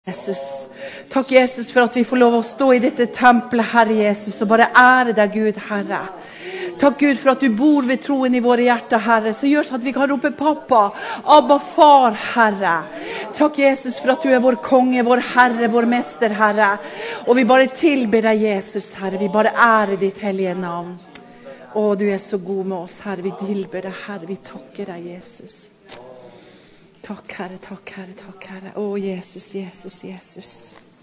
Jesus. Takk Jesus for at vi får lov å stå i dette tempelet, Herre Jesus, og bare ære deg, Gud, Herre. Takk Gud for at du bor ved troen i våre hjerter, Herre, så gjør så at vi kan rope pappa, Abba, far, Herre. Takk Jesus for at du er vår konge, vår Herre, vår mester, Herre. Og vi bare tilber deg, Jesus, Herre. Vi bare ærer ditt hellige navn. Å, du er så god med oss, Herre. Vi tilber deg, Herre. Vi takker deg, Jesus. Takk, Herre, takk, Herre, takk, Herre. Å, Jesus, Jesus, Jesus.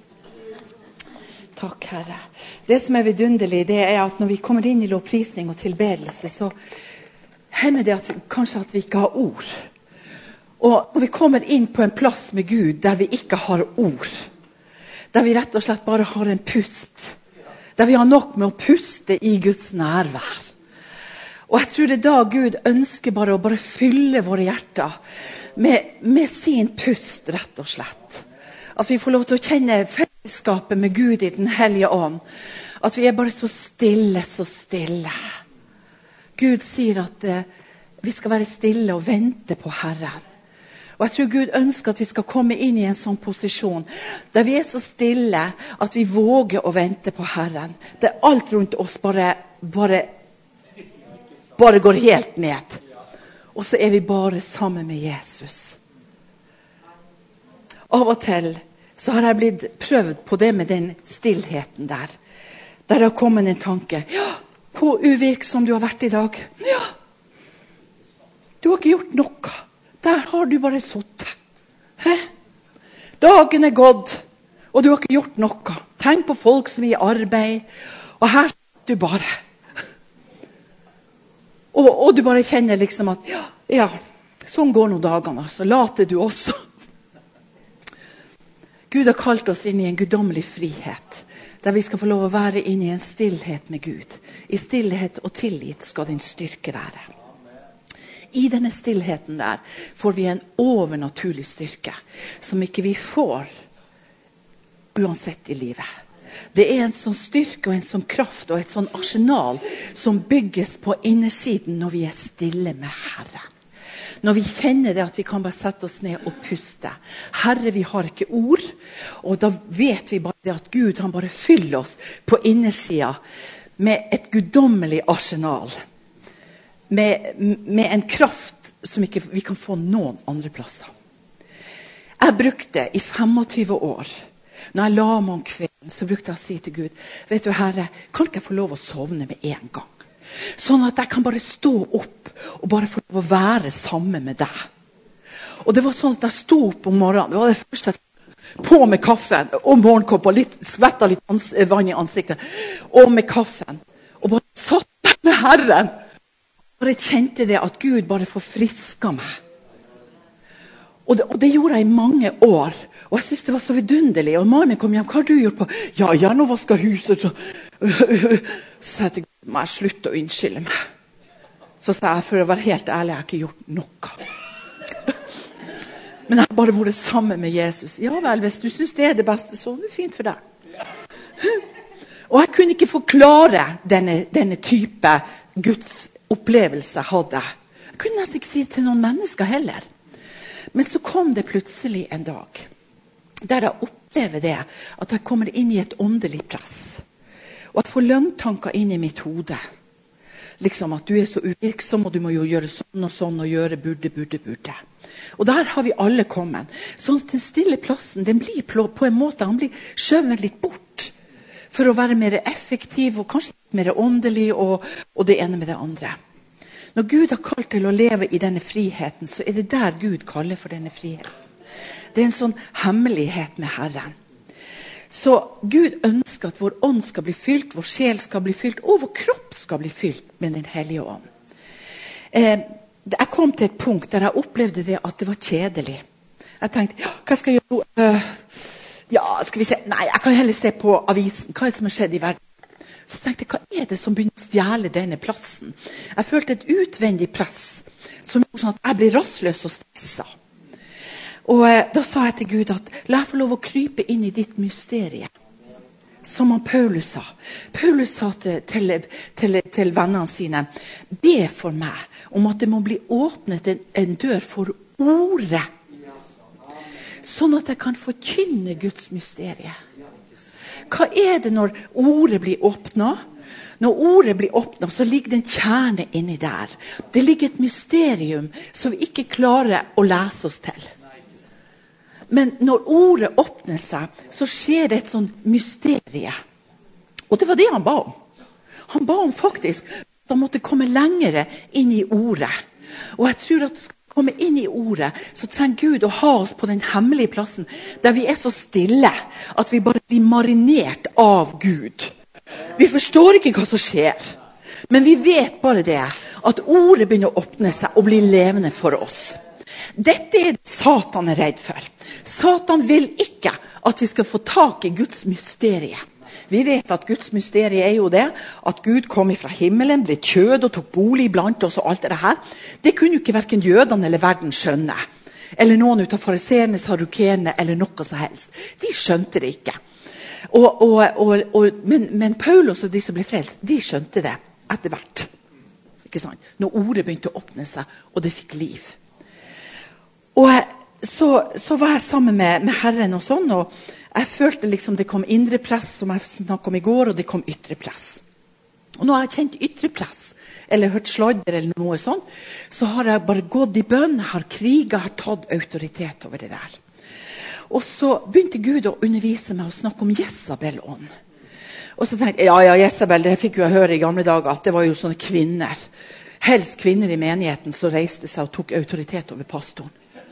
Takk, Herre. Det som er vidunderlig, det er at når vi kommer inn i lovprisning og tilbedelse, så hender det at kanskje at vi ikke har ord. Og når vi kommer inn på en plass med Gud der vi ikke har ord, der vi rett og slett bare har en pust, der vi har nok med å puste i Guds nærvær. Og jeg tror det er da Gud ønsker bare å fylle våre hjerter med sin pust, rett og slett. At vi får lov til å kjenne fellesskapet med Gud i den hellige ånd. At vi er bare så stille, så stille. Gud sier at vi skal være stille og vente på Herren. Og jeg tror Gud ønsker at vi skal komme inn i en sånn posisjon, der vi er så stille at vi våger å vente på Herren. Der alt rundt oss bare går helt ned. Og så er vi bare sammen med Jesus. Av og til så har jeg blitt prøvd på det med den stillheten der. Der har kommet en tanke. Ja, hvor uvirksom du har vært i dag. Ja, du har ikke gjort noe. Der har du bare suttet. Dagen er gått, og du har ikke gjort noe. Tenk på folk som er i arbeid, og her sitter du bare. Og du bare kjenner liksom at, ja, sånn går noen dagene, så later du også. Gud har kalt oss inn i en guddommelig frihet, der vi skal få lov å være inn i en stillhet med Gud. I stillhet og tillit skal din styrke være. I denne stillheten der får vi en overnaturlig styrke, som ikke vi får uansett i livet. Det er en sånn styrke og en sånn kraft og et sånn arsenal som bygges på innersiden når vi er stille med Herren. Når vi kjenner det at vi kan bare sette oss ned og puste. Herre, vi har ikke ord, og da vet vi bare det at Gud han bare fyller oss på innersiden med et guddommelig arsenal. Med en kraft som ikke vi kan få noen andre plasser. Jeg brukte i 25 år, når jeg la meg om kvelden, så brukte jeg å si til Gud, vet du Herre, kan ikke jeg få lov å sovne med en gang? Sånn at jeg kan bare stå opp og bare få lov å være sammen med deg. Og det var sånn at jeg sto opp om morgenen, det var det første jeg på med kaffen, og morgenkopp, og skvettet litt vann i ansiktet, og med kaffen, og bare satt med Herren. Og jeg kjente det at Gud bare forfrisket meg. Og det gjorde jeg i mange år. Og jeg synes det var så vidunderlig. Og mannen kom hjem, hva har du gjort på? Ja, jeg har nå vasket huset. Så sa jeg til Gud, må jeg slutte å unnskylde meg. Så sa jeg, for å være helt ærlig, jeg har ikke gjort noe. Men jeg har bare vært sammen med Jesus. Ja vel, hvis du synes det er det beste, så er det fint for deg. Og jeg kunne ikke forklare denne type Guds opplevelse jeg hadde. Jeg kunne nesten ikke si det til noen mennesker heller. Men så kom det plutselig en dag, der jeg opplever det, at jeg kommer inn i et åndelig press. Og jeg får løgntanker inn i mitt hode. Liksom at du er så uvirksom, og du må jo gjøre sånn og sånn, og gjøre burde. Og der har vi alle kommet. Sånn at den stille plassen, den blir på en måte, han blir skjøvet litt bort, for å være mer effektiv, og kanskje mer åndelig, og det ene med det andre. Når Gud har kalt til å leve i denne friheten, så er det der Gud kaller for denne friheten. Det er en sånn hemmelighet med Herren. Så Gud ønsker at vår ånd skal bli fylt, vår sjel skal bli fylt, og vår kropp skal bli fylt med den hellige ånd. Jeg kom til et punkt der jeg opplevde det at det var kjedelig. Jeg tenkte, hva skal jeg gjøre? Skal vi se? Nei, jeg kan heller se på avisen. Hva er det som har skjedd i verden? Så tenkte jeg, hva er det som begynner å stjele denne plassen? Jeg følte et utvendig press, som gjorde sånn at jeg ble rastløs og stresset. Og da sa jeg til Gud at, la jeg få lov å krype inn i ditt mysterie. Som han Paulus sa. Paulus sa til vennene sine, be for meg om at det må bli åpnet en dør for ordet. sånn at jeg kan forkynne Guds mysterie. Hva det når ordet blir åpnet? Når ordet blir åpnet, så ligger det en kjerne inni der. Det ligger et mysterium som vi ikke klarer å lese oss til. Men når ordet åpner seg, så skjer det et sånt mysterie. Og det var det han ba om. Han ba om faktisk at han måtte komme lengre inn i ordet. Og jeg tror at det skal komme inn i ordet, så trenger Gud å ha oss på den hemmelige plassen, der vi så stille, at vi bare blir marinert av Gud. Vi forstår ikke hva som skjer, men vi vet bare det, at ordet begynner å åpne seg og bli levende for oss. Dette det Satan redd for. Satan vil ikke at vi skal få tak i Guds mysterie. Vi vet at Guds mysterie jo det, at Gud kom fra himmelen, ble kjød og tok bolig blant oss og alt det her. Det kunne jo ikke hverken jødene eller verden skjønne. Eller noen av fariseerne, sadukerene eller noe som helst. De skjønte det ikke. Men Paulus og de som ble frelst, de skjønte det etter hvert. Ikke sant? Når ordet begynte å åpne seg, og det fikk liv. Og så var jeg sammen med Herren og sånn, og jeg følte liksom det kom indre press, som jeg snakket om i går, og det kom ytre press. Og når jeg har kjent ytre press, eller hørt sladder eller noe sånt, så har jeg bare gått i bønn, har kriget, har tatt autoritet over det der. Og så begynte Gud å undervise meg og snakke om Jezabel-ånd. Og så tenkte jeg, ja, Jezabel, det fikk jo jeg høre i gamle dager, at det var jo sånne kvinner, helst kvinner i menigheten, som reiste seg og tok autoritet over pastoren.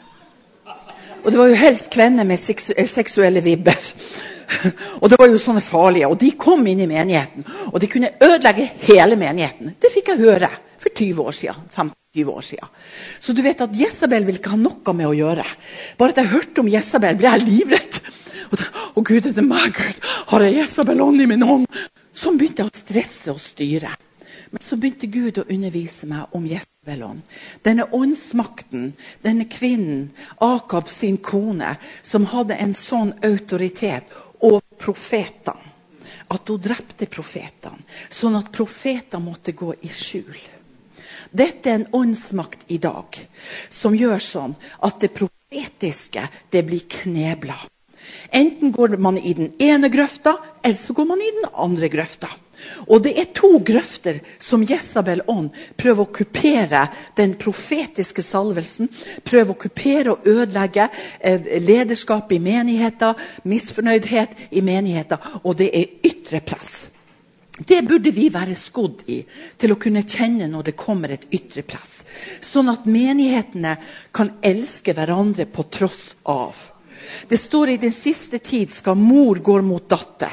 Og det var jo helst kvinner med seksuelle vibber. Og det var jo sånne farlige. Og de kom inn i menigheten. Og de kunne ødelegge hele menigheten. Det fikk jeg høre for 20 år siden. 25 år siden. Så du vet at Jezabel vil ikke ha noe med å gjøre. Bare at jeg hørte om Jezabel, ble jeg livredd. Og Gud, det meg, Gud. Har jeg Jezabel-ånd i min ånd? Så begynte jeg å stresse og styre. Men så begynte Gud å undervise meg om Jezabel-ånd. Denne åndsmakten, denne kvinnen, Akab sin kone, som hadde en sånn autoritet over profetene, at hun drepte profetene, sånn at profetene måtte gå i skjul. Dette en åndsmakt i dag, som gjør sånn at det profetiske, det blir kneblet. Enten går man i den ene grøfta, eller så går man i den andre grøfta. Og det 2 grøfter som Jezabel-ånd prøver å kupere den profetiske salvelsen, prøver å kupere og ødelegge lederskap i menigheter, misfornøydhet i menigheter, og det ytre press. Det burde vi være skodd i, til å kunne kjenne når det kommer et ytre press, sånn at menighetene kan elske hverandre på tross av. Det står i den siste tid skal mor gå mot datter,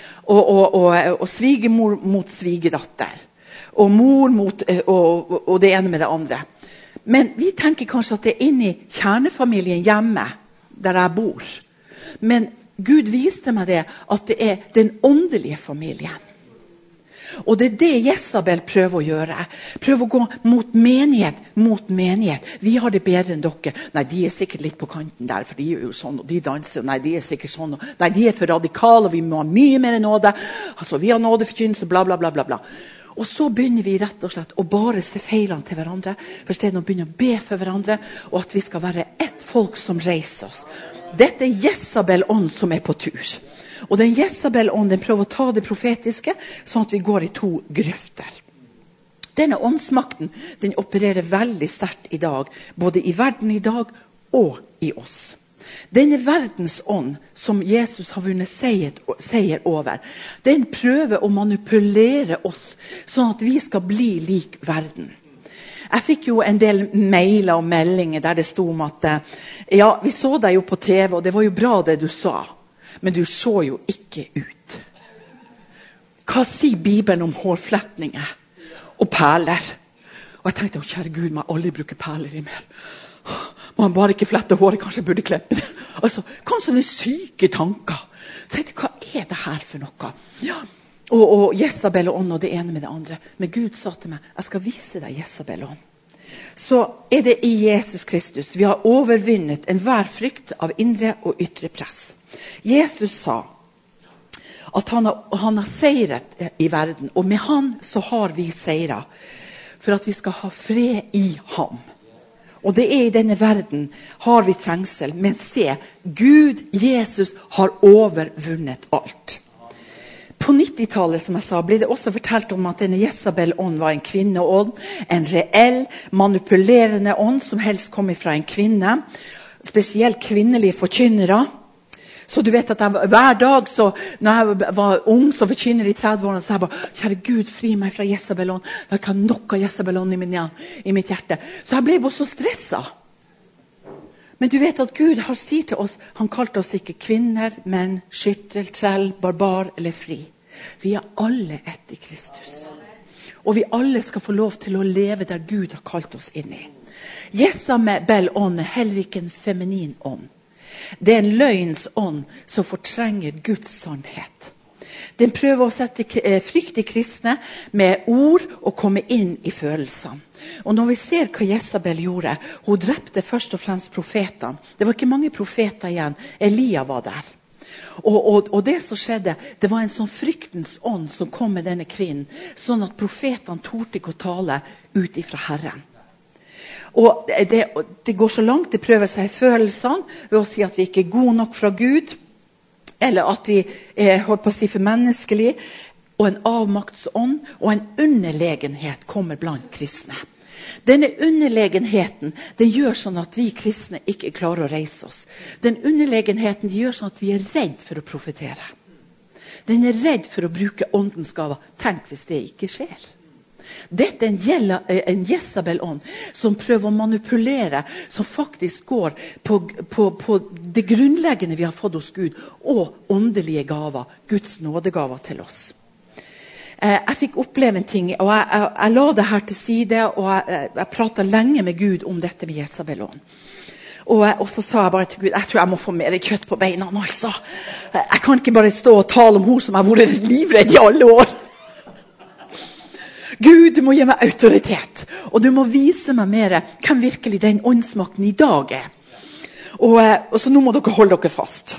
og svigermor mot svigerdatter, og mor mot og det ene med det andre. Men vi tenker kanskje at det inne i kjernefamilien hjemme, der jeg bor. Men Gud viste meg det, at det den åndelige familien. Og det det Jezabel prøver å gjøre. Prøver å gå mot menighet. Vi har det bedre enn dere. Nei, de sikkert litt på kanten der, for de jo sånn, og de danser. Nei, de sikkert sånn. Nei, de for radikale, og vi må ha mye mer nåde. Altså, vi har nådeforkynnelse, bla, bla, bla, bla, bla. Og så begynner vi rett og slett å bare se feilene til hverandre, for stedet å begynne å be for hverandre, og at vi skal være ett folk som reiser oss. Dette Jezabel-ånd som på tur. Og den Jezabel-ånd, den prøver å ta det profetiske, sånn at vi går i 2 grøfter. Denne åndsmakten, den opererer veldig sterkt i dag, både i verden i dag og i oss. Denne verdens ånd, som Jesus har vunnet seier over, den prøver å manipulere oss, sånn at vi skal bli lik verden. Jeg fikk jo en del mailer og meldinger der det stod om at ja, vi så deg jo på TV, og det var jo bra det du sa. Men du så jo ikke ut. Hva sier Bibelen om hårflettninger og perler? Og jeg tenkte, kjære Gud, må jeg aldri bruke perler i mer. Man bare ikke flette håret, kanskje jeg burde kleppe det. Altså, kanskje det syke tanker. Så jeg tenkte, hva det her for noe? Ja, og Jezabel og ånd og det ene med det andre. Men Gud sa til meg, jeg skal vise deg Jezabel og ånd. Så det i Jesus Kristus. Vi har overvunnet enhver frykt av indre og ytre press. Jesus sa at han har seiret i verden, og med han så har vi seiret, for at vi skal ha fred i ham. Og det I denne verden har vi trengsel, men se, Gud, Jesus, har overvunnet alt. På 90-tallet, som jeg sa, ble det også fortalt om at denne Jezabel-ånd var en kvinneånd, en reell, manipulerende ånd som helst kom fra en kvinne, spesielt kvinnelige forkynnere. Så du vet at hver dag, så, når jeg var ung, så forkynner I 30-årene, så jeg bare, kjære Gud, fri meg fra Jezabel-ånd. Jeg kan nok av Jezabel-ånd I mitt hjerte. Så jeg ble bare så stresset. Men du vet at Gud har sier til oss, han kalte oss ikke kvinner, menn, skyttel, trell, barbar eller fri. Vi alle ett I Kristus. Og vi alle skal få lov til å leve der Gud har kalt oss inn I. Jezabel-ånd heller ikke en feminin ånd. Det en løgns ånd som fortrenger Guds sannhet. Den prøver å sette frykt I kristne med ord og komme inn I følelsene. Og når vi ser hva Jezabel gjorde, hun drepte først og fremst profetene. Det var ikke mange profeter igjen. Elia var der. Og det som skjedde, det var en sånn fryktens ånd som kom med denne kvinnen, sånn at profetene torde ikke å tale ut ifra Herren. Og det går så langt, det prøver seg I følelsene, ved å si at vi ikke gode nok fra Gud, eller at vi holdt på å si for menneskelig, og en avmaktsånd, og en underlegenhet kommer blant kristne. Denne underlegenheten, den gjør sånn at vi kristne ikke klarer å reise oss. Den underlegenheten gjør sånn at vi redd for å profetere. Den redd for å bruke åndens gaver. Tenk hvis det ikke skjer. Dette en Jezabel-ånd som prøver å manipulere, som faktisk går på det grunnleggende vi har fått hos Gud, og åndelige gaver, Guds nådegaver til oss. Jeg fikk oppleve en ting, og jeg la det her til side, og jeg pratet lenge med Gud om dette med Jezabel-ånd. Og så sa jeg bare til Gud, jeg tror jeg må få mer kjøtt på beina, altså. Jeg kan ikke bare stå og tale om hun som har vært livredd I alle år. Gud, du må gi meg autoritet, og du må vise meg mer hvem virkelig den åndsmakten I dag Og så nå må dere holde dere fast.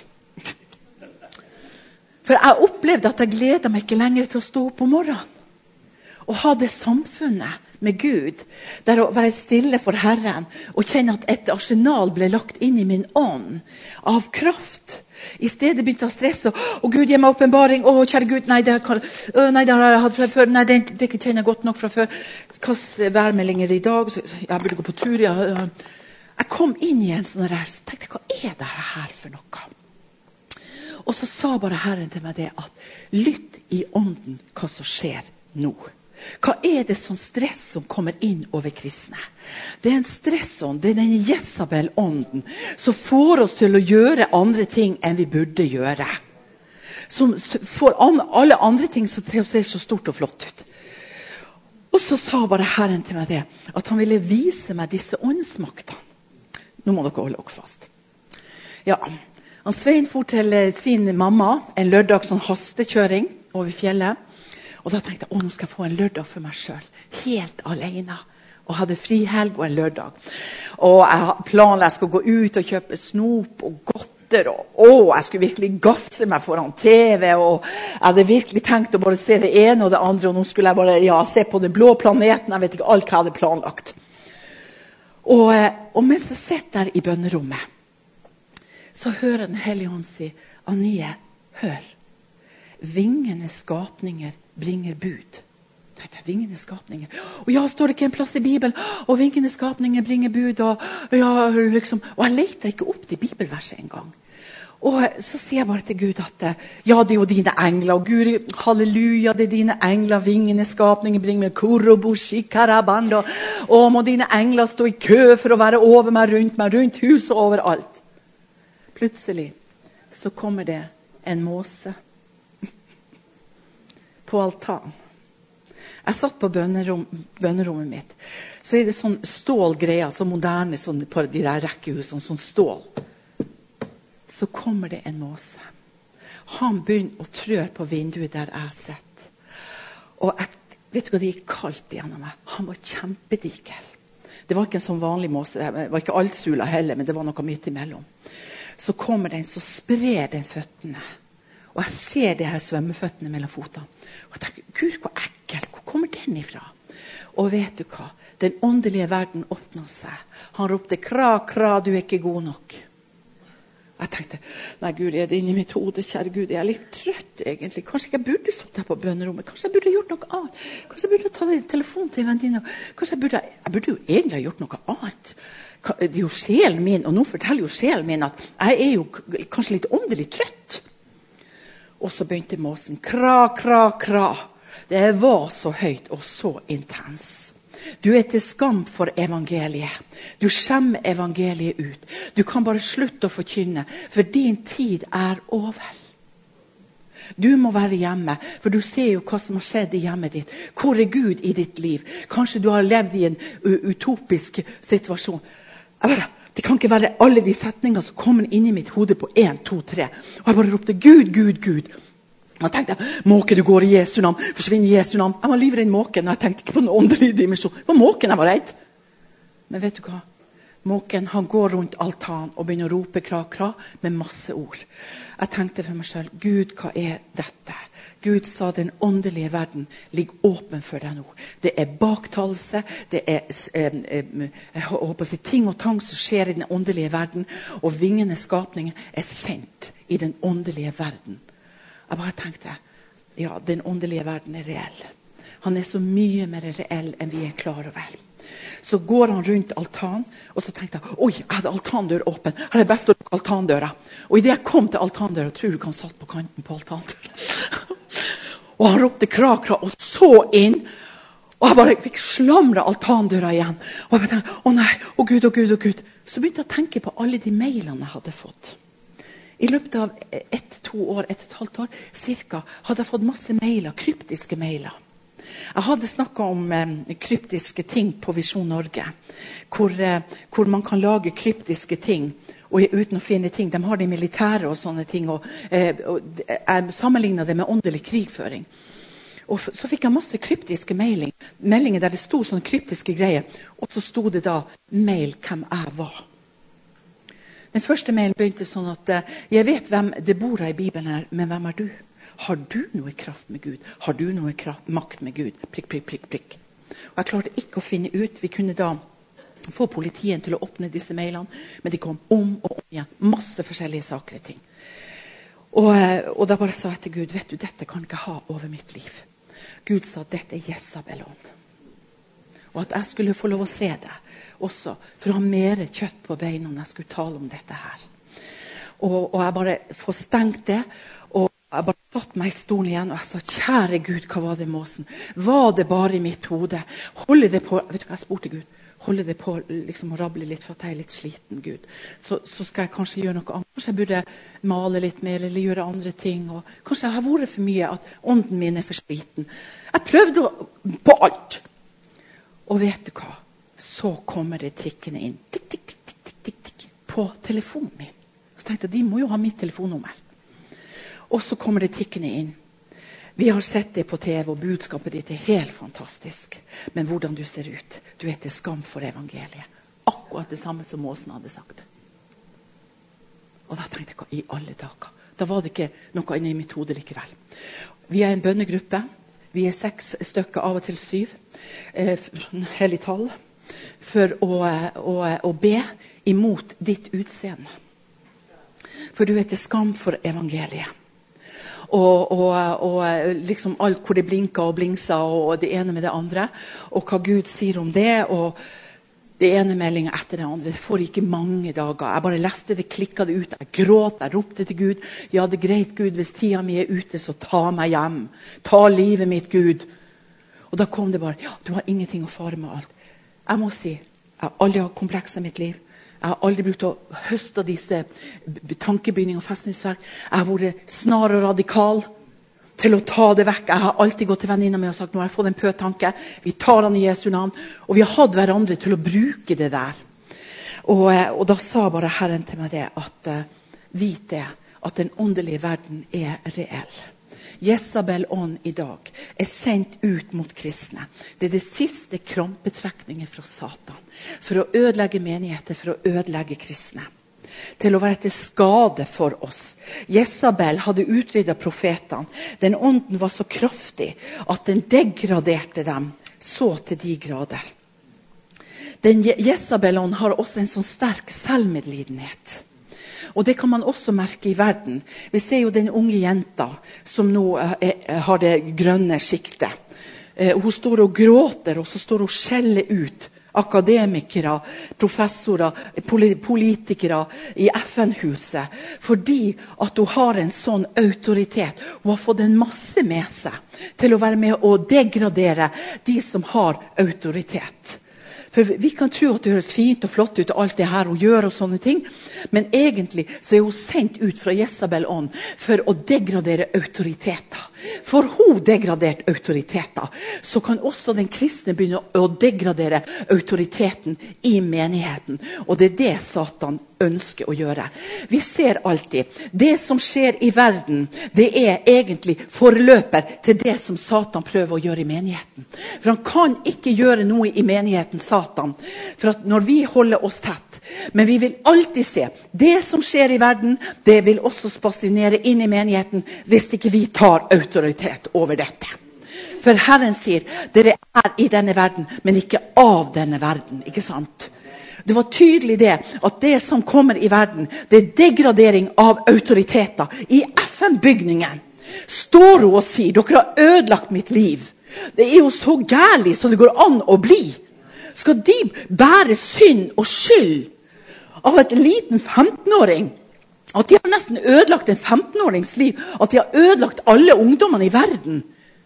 For jeg opplevde at jeg gleder meg ikke lenger til å stå opp om morgenen, og ha det samfunnet med Gud, der å være stille for Herren, og kjenne at et arsenal ble lagt inn I min ånd, av kraft. I stedet begynte jeg å stresse, og Gud, gi meg åpenbaring, kjære Gud, nei, det har jeg hatt fra før, nei, det kjenner jeg godt nok fra før. Hvilke værmeldinger I dag? Jeg burde gå på tur, Jeg kom inn I en sånn der, så tenkte jeg, hva det her for noe? Og så sa bare Herren til meg det, at lytt I ånden hva som skjer nå. Hva det sånn stress som kommer inn over kristne? Det en stressånd, det den Jezabel-ånden som får oss til å gjøre andre ting enn vi burde gjøre. Som får alle andre ting som ser så stort og flott ut. Og så sa bare Herren til meg det, at han ville vise meg disse åndsmaktene. Nå må dere holde dere fast. Ja, han Svein for til sin mamma en lørdag sånn hastekjøring over fjellet. Og da tenkte jeg, nå skal jeg få en lørdag for meg selv, helt alene. Og hadde frihelg og en lørdag. Og jeg planla jeg skulle gå ut og kjøpe snop og godter. Og jeg skulle virkelig gasse meg foran TV. Og jeg hadde virkelig tenkt å bare se det ene og det andre. Og nå skulle jeg bare se på den blå planeten. Jeg vet ikke alt hva jeg hadde planlagt. Og mens jeg sitter der I bønnerommet, så hører Den hellige ånd si, Anie, hør. Vingene skapninger bringer bud. Vingene skapninger. Og ja, står det ikke en plass I Bibelen? Og vingene skapninger bringer bud. Og jeg leter ikke opp det bibelverset en gang. Og så sier jeg bare til Gud at ja, det jo dine engler. Og Gud, halleluja, det dine engler. Vingene skapninger bringer med kurobushi karabando. Og må dine engler stå I kø for å være over meg, rundt huset og overalt. Plutselig så kommer det en måse på altan. Jeg satt på bønnerommet mitt. Så det sånn stålgreier, så moderne sånn, på de der rekkehusene, sånn stål. Så kommer det en måse. Han begynner å trør på vinduet der jeg sitter. Og vet du hva, det gikk kaldt gjennom meg. Han var kjempediger. Det var ikke en sånn vanlig måse. Det var ikke altsula heller, men det var noe midt imellom. Så kommer den, så sprer den føttene. Og jeg ser det her svømmeføttene mellom fotene. Og jeg tenker, Gud, hvor ekkelt, hvor kommer den ifra? Og vet du hva? Den åndelige verden åpnet seg. Han ropte, kra, kra, du er ikke god nok. Jeg tenkte, nei Gud, er det inni mitt hode, kjære Gud, jeg er litt trøtt egentlig. Kanskje jeg burde stått her på bønnerommet. Kanskje jeg burde gjort noe annet. Kanskje jeg burde tatt en telefon til en venninne. Kanskje jeg burde jo egentlig ha gjort noe annet. Det er jo sjelen min, og nå forteller jo sjelen min at jeg er jo kanskje litt åndelig trøtt. Og så begynte måsen, kra, kra, kra. Det var så høyt og så intens. Du er til skam for evangeliet. Du skjemmer evangeliet ut. Du kan bare slutte å forkynne, for din tid er over. Du må være hjemme, for du ser jo hva som har skjedd i hjemmet ditt. Hvor er Gud i ditt liv? Kanskje du har levd i en utopisk situasjon. Det kan ikke være alle de setninger som kommer inn i mitt hode på 1, 2, 3. Og jeg bare ropte, Gud, Gud, Gud. Og jeg tenkte, måke du går i Jesu navn, forsvinn i Jesu navn. Jeg var livredd måken, og jeg tenkte ikke på noen åndelig dimensjon. Det var måken jeg var redd. Men vet du hva? Måken, han går rundt altan og begynner å rope kra, kra med masse ord. Jeg tenkte for meg selv, Gud, hva er dette? Gud sa, den åndelige verden ligger åpen for deg nå. Det er baktalelse, det er ting og tang som skjer i den åndelige verden, og vingende skapninger er sendt i den åndelige verden. Jeg bare tenkte, ja, den åndelige verden er reell. Han er så mye mer reell enn vi er klar over. Så går han rundt altan, og så tenkte jeg, oi, jeg hadde altandør åpen. Her er det best å lukke altandøra. Og i det jeg kom til altandøra, tror du han satt på kanten på altandøra. Og han ropte kra, kra, og så inn. Og jeg bare fikk slamret altandøra igjen. Og jeg bare tenkte, å nei, å Gud, å Gud, å Gud. Så begynte jeg å tenke på alle de mailene jeg hadde fått. I løpet av 1-2 år, 1,5 år, cirka, hadde jeg fått masse mailer, kryptiske mailer. Jeg hadde snakket om kryptiske ting på Visjon Norge, hvor man kan lage kryptiske ting, og uten å finne ting. De har det i militære og sånne ting, og jeg sammenlignet det med åndelig krigføring. Og så fikk jeg masse kryptiske meldinger der det stod sånne kryptiske greier, og så stod det da mail hvem jeg var. Den første mailen begynte sånn at jeg vet hvem det bor i Bibelen her, men hvem er du? Har du noe kraft med Gud? Har du noe makt med Gud? Prikk, prikk, prikk, prikk. Og jeg klarte ikke å finne ut. Vi kunne da få politiet til å åpne disse mailene, men de kom om og om igjen. Masse forskjellige saker og ting. Og da bare sa jeg til Gud, vet du, dette kan jeg ikke ha over mitt liv. Gud sa, dette er Jezabel-ånd. Og at jeg skulle få lov å se det også, for å ha mer kjøtt på beina når jeg skulle tale om dette her. Og jeg bare får stengt det, og jeg bare satt meg i stolen igjen, og jeg sa, kjære Gud, hva var det måsen? Var det bare i mitt hode? Holder det på, vet du hva jeg spurte Gud? Holder det på liksom, å rable litt for at jeg er litt sliten, Gud? Så skal jeg kanskje gjøre noe annet. Kanskje jeg burde male litt mer, eller gjøre andre ting. Og kanskje jeg har vært for mye, at ånden min er for sliten. Jeg prøvde på alt. Og vet du hva? Så kommer det tikkene inn. Tikk, tikk, tikk, tikk, tikk, tikk, på telefonen min. Så tenkte jeg, de må jo ha mitt telefonnummer. Og så kommer det tikkene inn. Vi har sett det på TV, og budskapet ditt er helt fantastisk. Men hvordan du ser ut, du er til skam for evangeliet. Akkurat det samme som Måsen hadde sagt. Og da tenkte jeg, i alle dager. Da var det ikke noe inne i mitt hode likevel. Vi er en bønnegruppe. Vi er 6 stykker, av og til 7, hellig tall, for å be imot ditt utseende. For du er til skam for evangeliet. Og liksom alt hvor det blinker og blingser, og det ene med det andre, og hva Gud sier om det, og det ene meldingen etter det andre. Det får ikke mange dager. Jeg bare leste det, klikket det ut. Jeg gråt, jeg ropte til Gud. Ja, det er greit, Gud, hvis tida mi er ute, så ta meg hjem. Ta livet mitt, Gud. Og da kom det bare, ja, du har ingenting å fare med alt. Jeg må si, jeg har aldri hatt komplekser i mitt liv. Jeg har aldri brukt å høste disse tankebygning og festningsverk. Jeg har vært snar og radikal til å ta det vekk. Jeg har alltid gått til venninna mi og sagt, nå har jeg fått en pøtanke, vi tar den i Jesu navn, og vi har hatt hverandre til å bruke det der. Og da sa bare Herren til meg det, at vit det, at den åndelige verden er reell. Jezabel-ånd i dag er sendt ut mot kristne. Det er det siste krampetrekningen fra Satan, for å ødelegge menigheter, for å ødelegge kristne. Til å være til skade for oss. Jezabel hadde utryddet profetene. Den ånden var så kraftig at den degraderte dem så til de grader. Den Jezabelon har også en sånn sterk selvmedlidenhet. Og det kan man også merke i verden. Vi ser jo den unge jenta som nå har det grønne skiktet. Hun står og gråter, og så står hun og skjeller ut akademikere, professorer, politikere i FN-huset, fordi at hun har en sånn autoritet. Hun har fått en masse med seg til å være med og degradere de som har autoritet. For vi kan tro at det høres fint og flott ut og alt det her hun gjør og sånne ting, men egentlig så hun sendt ut fra Jezabel-ånd for å degradere autoriteter. For hun degradert autoriteter, så kan også den kristne begynne å degradere autoriteten i menigheten. Og det det Satan ønsker å gjøre. Vi ser alltid, det som skjer i verden, det egentlig forløper til det som Satan prøver å gjøre i menigheten. For han kan ikke gjøre noe i menigheten, Satan, for at når vi holder oss tett. Men vi vil alltid se, det som skjer i verden, det vil også spassinere inn i menigheten, hvis ikke vi tar autoritet over dette. For Herren sier, dere i denne verden, men ikke av denne verden, ikke sant? Det var tydelig det, at det som kommer i verden, det degradering av autoriteter. I FN-bygningen står hun og sier, dere har ødelagt mitt liv. Det jo så gærlig så det går an å bli. Skal de bære synd og skyld av et liten 15-åring? At de har nesten ødelagt en 15-årings liv. At de har ødelagt alle ungdommene i verden.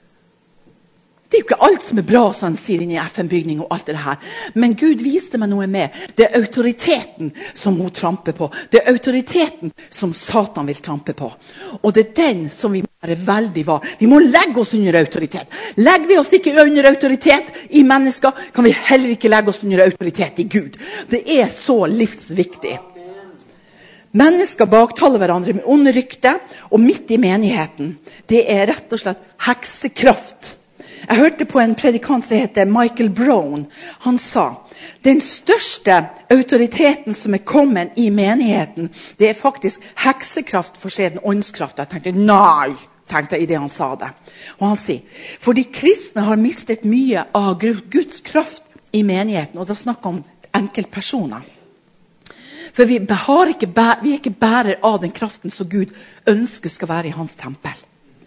Det jo ikke alt som bra, som han sier inn i FN-bygning og alt det her. Men Gud viste meg noe med. Det autoriteten som hun tramper på. Det autoriteten som Satan vil trampe på. Og det den som vi må være veldig var. Vi må legge oss under autoritet. Legger vi oss ikke under autoritet i mennesker, kan vi heller ikke legge oss under autoritet i Gud. Det så livsviktig. Mennesker baktaler hverandre med onde rykte, og midt i menigheten. Det rett og slett heksekraft. Jeg hørte på en predikant som heter Michael Brown. Han sa, den største autoriteten som kommet i menigheten, det faktisk heksekraft for seg den åndskraft. Jeg tenkte, nei, tenkte jeg i det han sa det. Og han sier, for de kristne har mistet mye av Guds kraft i menigheten, og da snakker om enkeltpersoner. For vi ikke bærer av den kraften som Gud ønsker skal være i hans tempel.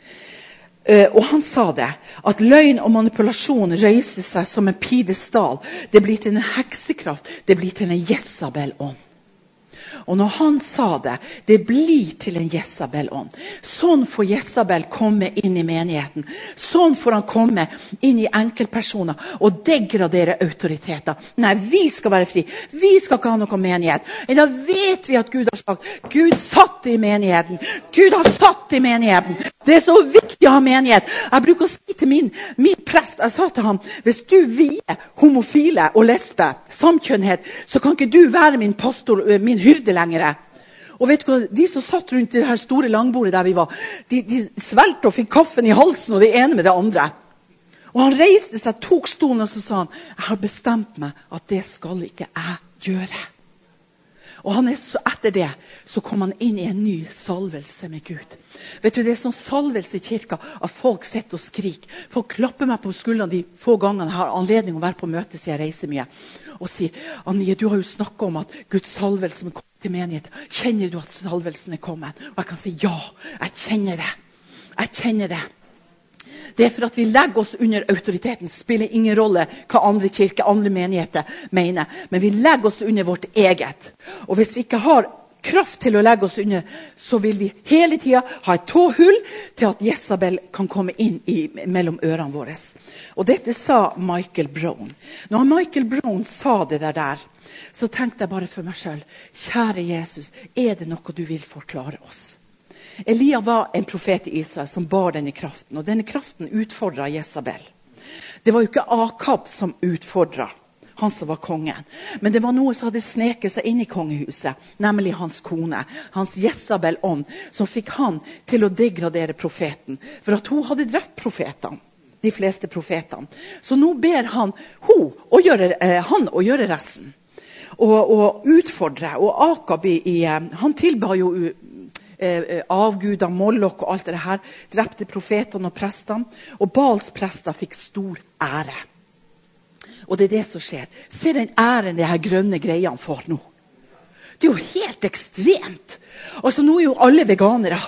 Og han sa det, at løgn og manipulasjon reiser seg som en pidestal. Det blir til en heksekraft, det blir til en Jezabel-ånd. Og når han sa det, det blir til en Jezabel-ånd. Sånn får Jezabel komme inn i menigheten. Sånn får han komme inn i enkeltpersoner og degradere autoriteter. Nei, vi skal være fri. Vi skal ikke ha noe menighet. Da vet vi at Gud har sagt, Gud satt i menigheten. Gud har satt i menigheten. Det så viktig å ha menighet. Jeg bruker å si til min prest, jeg sa til ham, hvis du vier homofile og lesbe, samkjønnhet, så kan ikke du være min pastor, min hyrde lenger. Og vet du hva, de som satt rundt det her store langbordet der vi var, de svelte og fikk kaffen i halsen, og det ene med det andre. Og han reiste seg, tok stolen, og så sa han, jeg har bestemt meg at det skal ikke jeg gjøre. Og etter det så kom han inn i en ny salvelse med Gud. Vet du, det sånn salvelse i kirka at folk sitter og skriker. Folk klapper meg på skuldrene de få gangene jeg har anledning å være på møte så jeg reiser mye. Og sier, Anie, du har jo snakket om at Guds salvelse må komme til menighet. Kjenner du at salvelsen kommet? Og jeg kan si, ja, jeg kjenner det. Jeg kjenner det. Det for at vi legger oss under autoriteten. Spiller ingen rolle hva andre kirker, andre menigheter mener. Men vi legger oss under vårt eget. Og hvis vi ikke har kraft til å legge oss under, så vil vi hele tiden ha et tåhull til at Jezabel kan komme inn mellom ørene våre. Og dette sa Michael Brown. Når Michael Brown sa det der, så tenkte jeg bare for meg selv, kjære Jesus, det noe du vil forklare oss? Elia var en profet i Israel som bar denne kraften, og denne kraften utfordret Jezabel. Det var jo ikke Akab som utfordret, han som var kongen. Men det var noe som hadde sneket seg inn i kongehuset, nemlig hans kone, hans Jezabel-ånd, som fikk han til å degradere profeten, for at hun hadde drept profetene, de fleste profetene. Så nå ber han å gjøre resten, og utfordre. Og Akab, han tilba jo avguder, Moloch og alt det her, drepte profetene og prestene, og Baals prester fikk stor ære. Og det er det som skjer. Se den æren de her grønne greiene får nå. Det er jo helt ekstremt. Altså, nå er jo alle veganere.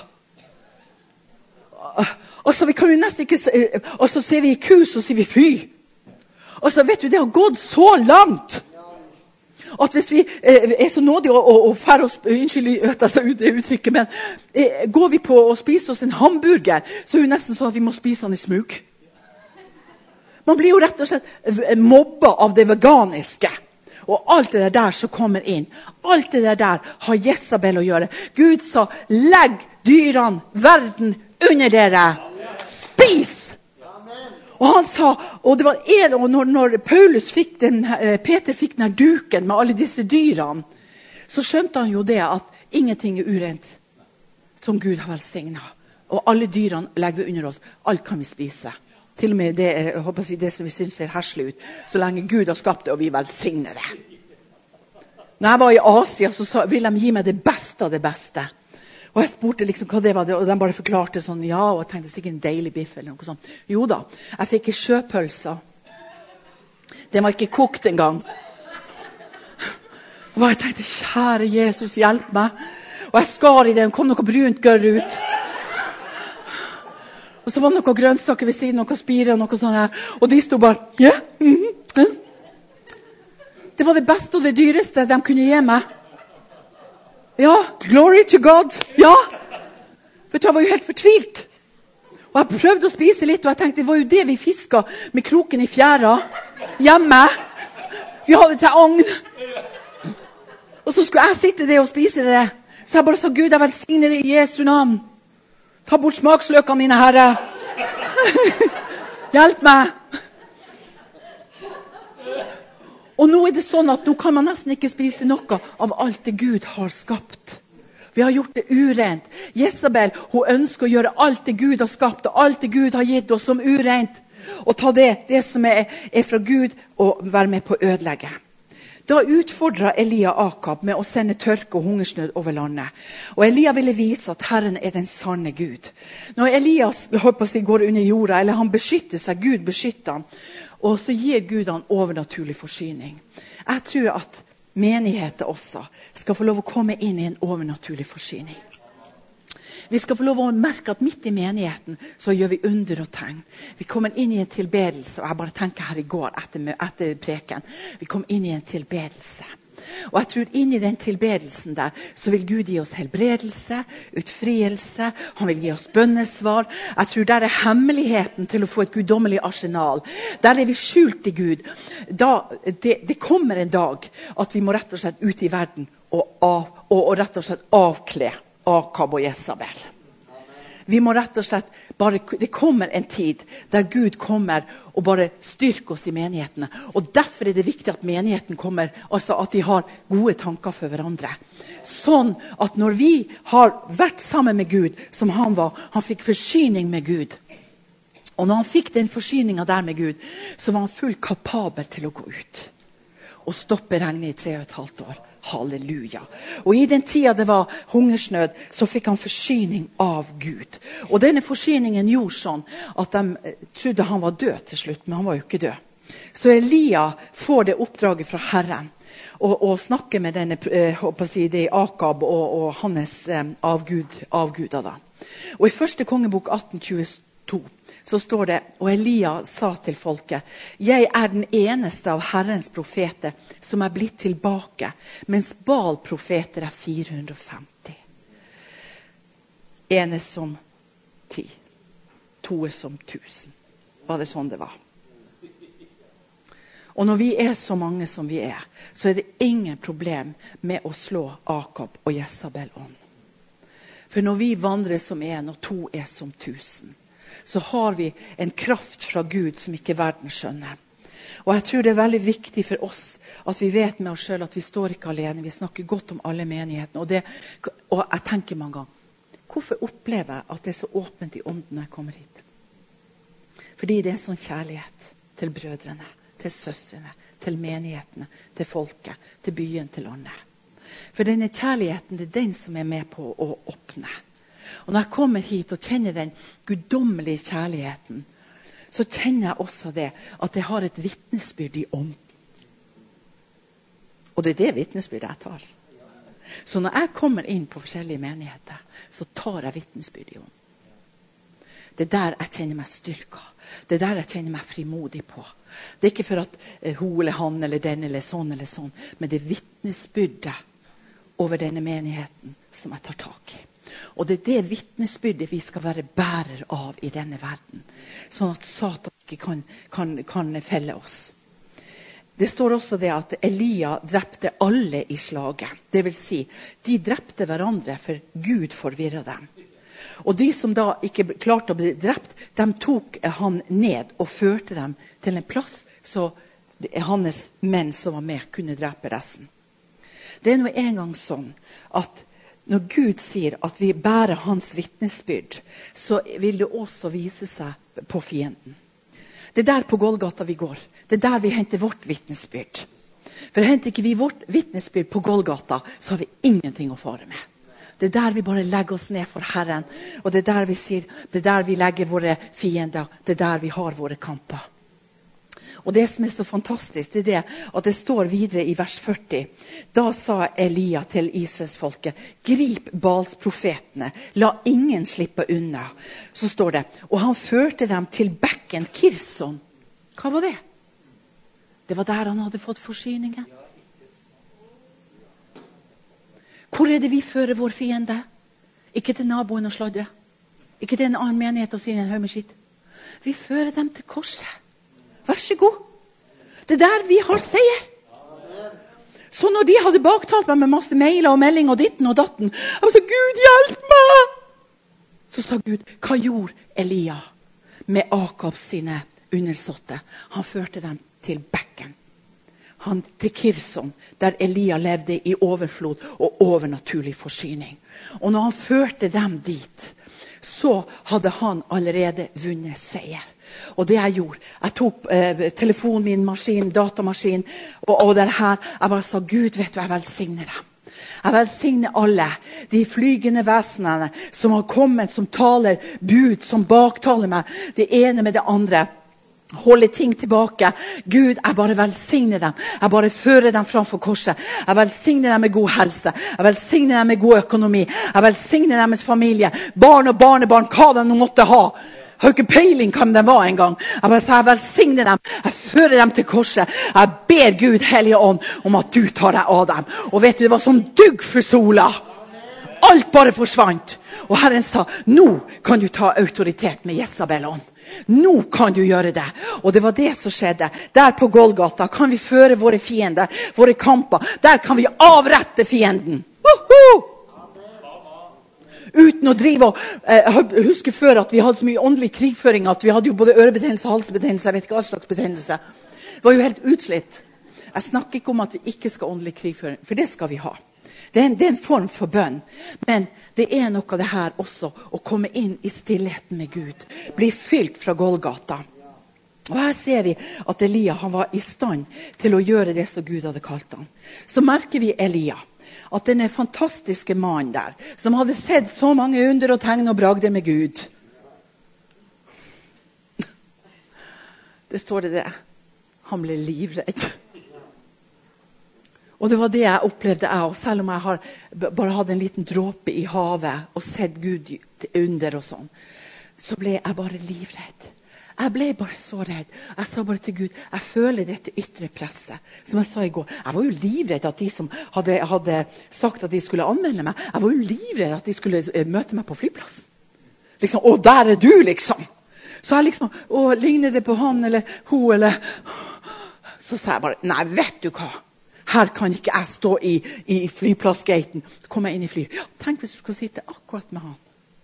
Altså, vi kan jo nesten ikke... Og så ser vi i kus, og sier vi fy. Altså, vet du, det har gått så langt. At hvis vi er så nådige og færre oss... Unnskyld det uttrykket, men går vi på å spise oss en hamburger, så er det nesten sånn at vi må spise den i smug. Man blir jo rett og slett mobba av det veganiske. Og alt det der som kommer inn. Alt det der har Jezabel å gjøre. Gud sa, legg dyrene, verden under dere. Spis! Og han sa, og det var og når Paulus fikk Peter fikk den her duken med alle disse dyrene, så skjønte han jo det at ingenting er urent som Gud har velsignet. Og alle dyrene legger vi under oss. Alt kan vi spise. Til og med det, jeg håper å si, det som vi synes ser herselig ut, så lenge Gud har skapt det, og vi velsigner det. Når jeg var i Asia, så ville de gi meg det beste av det beste. Og jeg spurte liksom hva det var, og de bare forklarte sånn, ja, og jeg tenkte sikkert en deilig biff eller noe sånt. Jo da, jeg fikk sjøpølser. Den var ikke kokt engang. Og jeg tenkte, kjære Jesus, hjelp meg. Og jeg skar i det, og kom noe brunt gørr ut. Og så var det noen grønnsaker ved siden, noen spirer og noe sånt her. Og de stod bare, ja. Det var det beste og det dyreste de kunne gi meg. Ja, glory to God. Ja. Vet du, jeg var jo helt fortvilt. Og jeg prøvde å spise litt, og jeg tenkte, det var jo det vi fisket med kroken i fjæra. Hjemme. Vi hadde til agn. Og så skulle jeg sitte det og spise det. Så jeg bare sa, Gud, jeg velsigner det i Jesu navn. Ta bort smaksløkene mine, Herre. Hjelp meg. Og nå er det sånn at nå kan man nesten ikke spise noe av alt det Gud har skapt. Vi har gjort det urent. Jezabel, hun ønsker å gjøre alt det Gud har skapt, og alt det Gud har gitt oss som urent. Og ta det som er fra Gud, og være med på å ødelegge. Da utfordret Elia Akab med å sende tørke og hungersnød over landet. Og Elia ville vise at Herren er den sanne Gud. Når Elias går under jorda, eller han beskytter seg, Gud beskytter han, og så gir Gud han overnaturlig forsyning. Jeg tror at menigheter også skal få lov å komme inn i en overnaturlig forsyning. Vi skal få lov å merke at midt i menigheten så gjør vi under og tegn. Vi kommer inn i en tilbedelse, og jeg bare tenker her i går etter preken. Vi kom inn i en tilbedelse. Og jeg tror inn i den tilbedelsen der, så vil Gud gi oss helbredelse, utfrielse, han vil gi oss bønnesvar. Jeg tror der er hemmeligheten til å få et guddommelig arsenal. Der er vi skjult i Gud. Det kommer en dag at vi må rett og slett ut i verden og rett og slett avkle Akab og Jezabel. Vi må rett og slett det kommer en tid der Gud kommer og bare styrker oss i menighetene. Og derfor er det viktig at menigheten kommer, altså at de har gode tanker for hverandre. Sånn at når vi har vært sammen med Gud, som han fikk forsyning med Gud. Og når han fikk den forsyningen der med Gud, så var han fullt kapabel til å gå ut. Og stoppe regnet i 3,5 år. Halleluja. Og i den tida det var hungersnød, så fikk han forsyning av Gud. Og denne forsyningen gjorde sånn at de trodde han var død til slutt, men han var jo ikke død. Så Elia får det oppdraget fra Herren og snakker med denne, det Akab og hans avguder da. Og i første kongebok 18:22 så står det, og Elia sa til folket, jeg er den eneste av Herrens profeter som er blitt tilbake, mens Baal-profeter er 450. En er som 10, 2 er som 1000. Var det sånn det var? Og når vi er så mange som vi er, så er det ingen problem med å slå Akab og Jezabel om. For når vi vandrer som en, og 2 er som 1000, så har vi en kraft fra Gud som ikke verden skjønner. Og jeg tror det er veldig viktig for oss at vi vet med oss selv at vi står ikke alene. Vi snakker godt om alle menighetene. Og jeg tenker mange ganger, hvorfor opplever jeg at det er så åpent i ånden når jeg kommer hit? Fordi det er sånn kjærlighet til brødrene, til søstrene, til menighetene, til folket, til byen, til landet. For denne kjærligheten, det er den som er med på å åpne. Og når jeg kommer hit og kjenner den guddommelige kjærligheten, så kjenner jeg også det, at jeg har et vittnesbyrd i ånd. Og det det vittnesbyrdet jeg tar. Så når jeg kommer inn på forskjellige menigheter, så tar jeg vittnesbyrd i ånd. Det der jeg kjenner meg styrka. Det der jeg kjenner meg frimodig på. Det ikke for at hun eller han eller den eller sånn, men det vittnesbyrdet over denne menigheten som jeg tar tak i. Og det det vittnesbyrdet vi skal være bærer av i denne verden. Sånn at Satan ikke kan felle oss. Det står også det at Elia drepte alle i slaget. Det vil si, de drepte hverandre for Gud forvirret dem. Og de som da ikke klarte å bli drept, de tok han ned og førte dem til en plass så hans menn som var med kunne drepe resten. Det nå en gang sånn at når Gud sier at vi bærer hans vittnesbyrd, så vil det også vise seg på fienden. Det der på Golgata vi går. Det der vi henter vårt vittnesbyrd. For henter ikke vi vårt vittnesbyrd på Golgata, så har vi ingenting å fare med. Det der vi bare legger oss ned for Herren. Og det der vi sier, det der vi legger våre fiender. Det der vi har våre kamper. Og det som så fantastisk, det det at det står videre i vers 40. Da sa Elia til Israelsfolket, grip Baalsprofetene, la ingen slippe unna. Så står det, og han førte dem til bekken Kirson. Hva var det? Det var der han hadde fått forsyningen. Hvor det vi fører vår fiende? Ikke til naboen og sladre. Ikke til en annen menighet og si en haug med skitt. Vi fører dem til korset. Vær så god. Det der vi har seier. Så når de hadde baktalt meg med masse mailer og melding og ditten og datten, jeg sa, Gud hjelp meg! Så sa Gud, hva gjorde Elia med Akab sine undersåtte? Han førte dem til bekken. Han til Kirson, der Elia levde i overflod og overnaturlig forsyning. Og når han førte dem dit, så hadde han allerede vunnet seier. Og det jeg gjorde, jeg tok telefonen min, maskin, datamaskin, og det her, jeg bare sa, Gud, vet du, jeg velsigner dem. Jeg velsigner alle de flygende vesenene som har kommet, som taler bud, som baktaler meg, det ene med det andre. Holde ting tilbake. Gud, jeg bare velsigner dem. Jeg bare fører dem framfor korset. Jeg velsigner dem med god helse. Jeg velsigner dem med god økonomi. Jeg velsigner dem med familie. Barn og barnebarn, hva de måtte ha. Jeg har ikke peiling hvem de var en gang. Jeg bare sa, jeg velsigner dem. Jeg fører dem til korset. Jeg ber Gud, Hellige Ånd, om at du tar deg av dem. Og vet du, det var som dugg for sola. Alt bare forsvant. Og Herren sa, nå kan du ta autoritet med Jezabel-ånd. Nå kan du gjøre det. Og det var det som skjedde. Der på Golgata kan vi føre våre fiender, våre kamper. Der kan vi avrette fienden. Uten å drive og huske før at vi hadde så mye åndelig krigføring at vi hadde jo både ørebetennelse og halsbetennelse, jeg vet ikke hva slags betennelse. Det var jo helt utslitt. Jeg snakker ikke om at vi ikke skal åndelig krigføring, for det skal vi ha. Det er en form for bønn, men det er noe av det her også, å komme inn i stillheten med Gud, bli fylt fra Golgata. Og her ser vi at Elia, han var i stand til å gjøre det som Gud hadde kalt han. Så merker vi Elia, at denne fantastiske mannen der, som hadde sett så mange under og tegn og bragder med Gud. Det står det. Han ble livredd. Og det var det jeg opplevde jeg, og selv om jeg har bare hatt en liten dråpe i havet og sett Gud under og sånn, så ble jeg bare livredd. Jeg ble bare så redd. Jeg sa bare til Gud, jeg føler dette ytre presset. Som jeg sa i går, jeg var jo livredd at de som hadde sagt at de skulle anmelde meg, jeg var jo livredd at de skulle møte meg på flyplassen. Liksom, å, der er du, liksom. Så jeg liksom, å, ligner det på han eller hun, eller... Så sa jeg bare, nei, vet du hva? Her kan ikke jeg stå i flyplassgaten. Så kom jeg inn i fly. Ja, tenk hvis du skal sitte akkurat med han.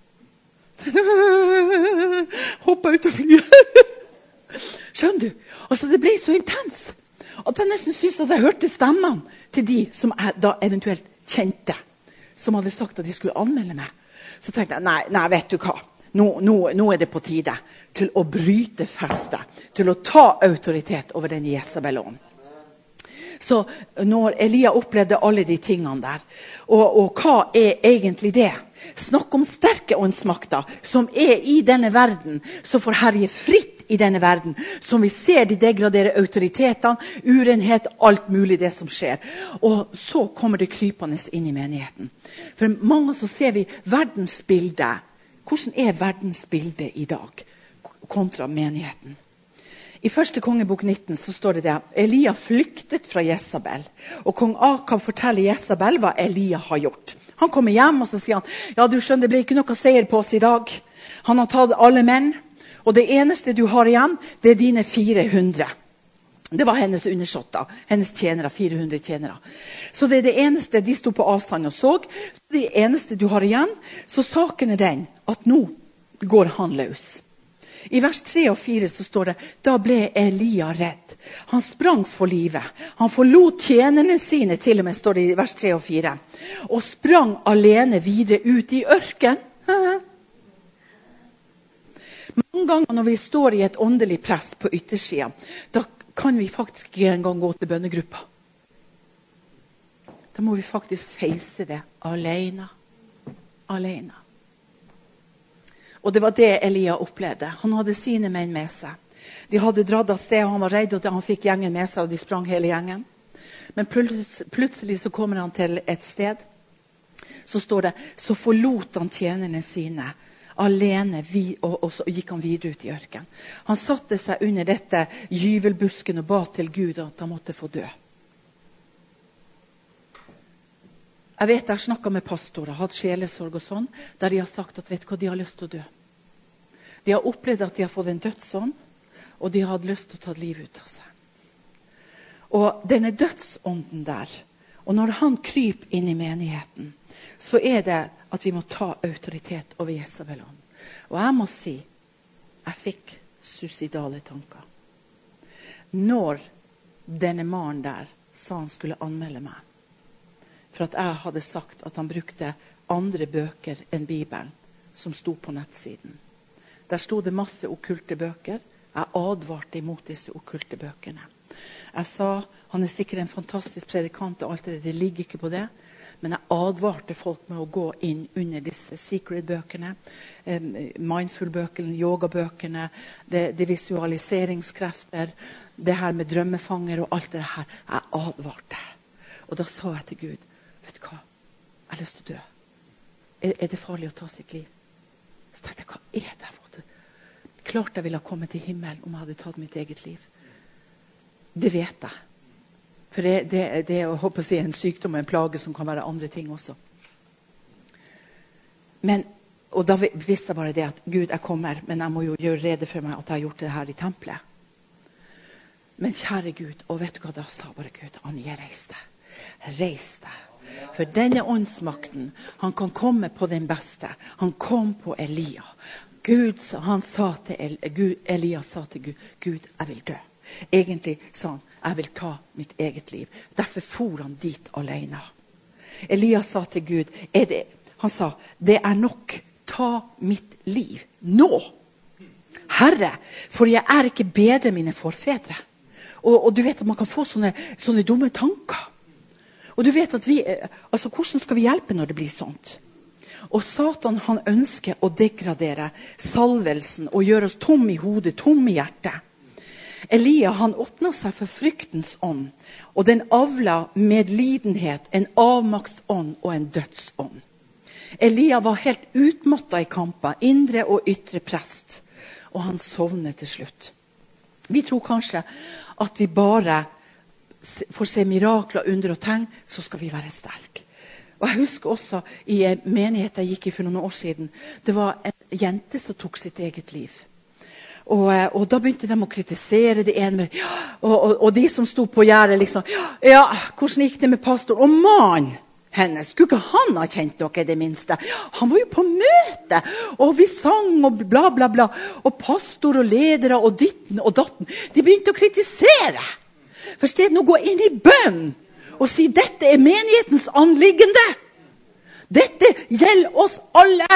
Hoppa ut av flyet. Skjønner du? Altså, det ble så intens. At jeg nesten synes at jeg hørte stemmene til de som jeg da eventuelt kjente. Som hadde sagt at de skulle anmelde meg. Så tenkte jeg, nei, vet du hva? Nå er det på tide til å bryte festet. Til å ta autoritet over den Jezabel-ånden. Så når Elia opplevde alle de tingene der, og hva er egentlig det? Snakk om sterke åndsmakter som er i denne verden, som får herje fritt i denne verden, som vi ser de degraderer autoritetene, urenhet, alt mulig det som skjer. Og så kommer det krypende inn i menigheten. For mange så ser vi verdensbildet. Hvordan er verdensbildet i dag kontra menigheten? I 1. kongebok 19 så står det det. Elia flyktet fra Jezabel. Og kong Akab forteller Jezabel hva Elia har gjort. Han kommer hjem og så sier han, ja du skjønner, det blir ikke noe seier på oss i dag. Han har tatt alle menn. Og det eneste du har igjen, det er dine 400. Det var hennes undersåtter, hennes tjenere, 400 tjenere. Så det er det eneste, de sto på avstand og så. Det eneste du har igjen, så saken er den at nå går han løs. I vers 3 og 4 så står det, da ble Elia redd. Han sprang for livet. Han forlot tjenerne sine, til og med står det i vers 3 og 4. Og sprang alene videre ut i ørken. Mange ganger når vi står i et åndelig press på yttersiden, da kan vi faktisk ikke engang gå til bønnegruppa. Da må vi faktisk face det alene. Alene. Og det var det Elia opplevde. Han hadde sine menn med seg. De hadde dratt av sted, og han var redd, og han fikk gjengen med seg, og de sprang hele gjengen. Men plutselig så kommer han til et sted. Så står det, så forlot han tjenerne sine alene, og så gikk han videre ut i ørken. Han satte seg under dette gyvelbusken og ba til Gud at han måtte få dø. Jeg vet, jeg har snakket med pastorer, hatt sjelesorg og sånn, der de har sagt at vet du hva, de har lyst til å dø. De har opplevd at de har fått en dødsånd, og de har hatt lyst til å ta livet ut av seg. Og denne dødsånden der, og når han kryper inn i menigheten, så er det at vi må ta autoritet over Jezabelånden. Og jeg må si, jeg fikk suicidale tanker. Når denne mannen der sa han skulle anmelde meg, for at jeg hadde sagt at han brukte andre bøker enn Bibelen som sto på nettsiden. Der sto det masse okkulte bøker. Jeg advarte imot disse okkulte bøkene. Jeg sa, han er sikkert en fantastisk predikant og alt det ligger ikke på det. Men jeg advarte folk med å gå inn under disse secret-bøkene, mindful-bøkene, yoga-bøkene, det visualiseringskrefter, det her med drømmefanger og alt det her. Jeg advarte. Og da sa jeg til Gud, vet du hva? Jeg har lyst til å dø. Er det farlig å ta sitt liv? Så tenkte jeg, hva er det for det? Klart jeg ville ha kommet til himmelen om jeg hadde tatt mitt eget liv. Det vet jeg. For det er jeg håper å si, en sykdom og en plage som kan være andre ting også. Og da visste jeg bare det at Gud, jeg kommer, men jeg må jo gjøre rede for meg at jeg har gjort det her i tempelet. Men kjære Gud, og vet du hva da sa bare Gud? Anja, reis deg. Reis deg. For denne åndsmakten, han kan komme på den beste. Han kom på Elia. Elia sa til Gud, Gud, jeg vil dø. Egentlig sa han, jeg vil ta mitt eget liv. Derfor for han dit alene. Elia sa til Gud, han sa, det er nok, ta mitt liv nå. Herre, for jeg er ikke bedre mine forfedre. Og du vet at man kan få sånne dumme tanker. Og du vet at hvordan skal vi hjelpe når det blir sånt? Og Satan, han ønsker å degradere salvelsen og gjøre oss tom i hodet, tom i hjertet. Elia, han åpnet seg for fryktens ånd, og den avla medlidenhet, en avmaktsånd og en dødsånd. Elia var helt utmattet i kampen, indre og ytre prest, og han sovnet til slutt. Vi tror kanskje at vi bare får se mirakler, under og tegn, så skal vi være sterke. Og jeg husker også i en menighet jeg gikk i for noen år siden, det var en jente som tok sitt eget liv. Og da begynte de å kritisere det ene, og de som sto på gjerdet liksom, ja, hvordan gikk det med pastor? Og mannen hennes, skulle ikke han ha kjent dere det minste? Han var jo på møte, og vi sang og bla bla bla, og pastor og ledere og ditten og datten, de begynte å kritisere. For stedet å gå inn i bønn og si, dette er menighetens anliggende. Dette gjelder oss alle.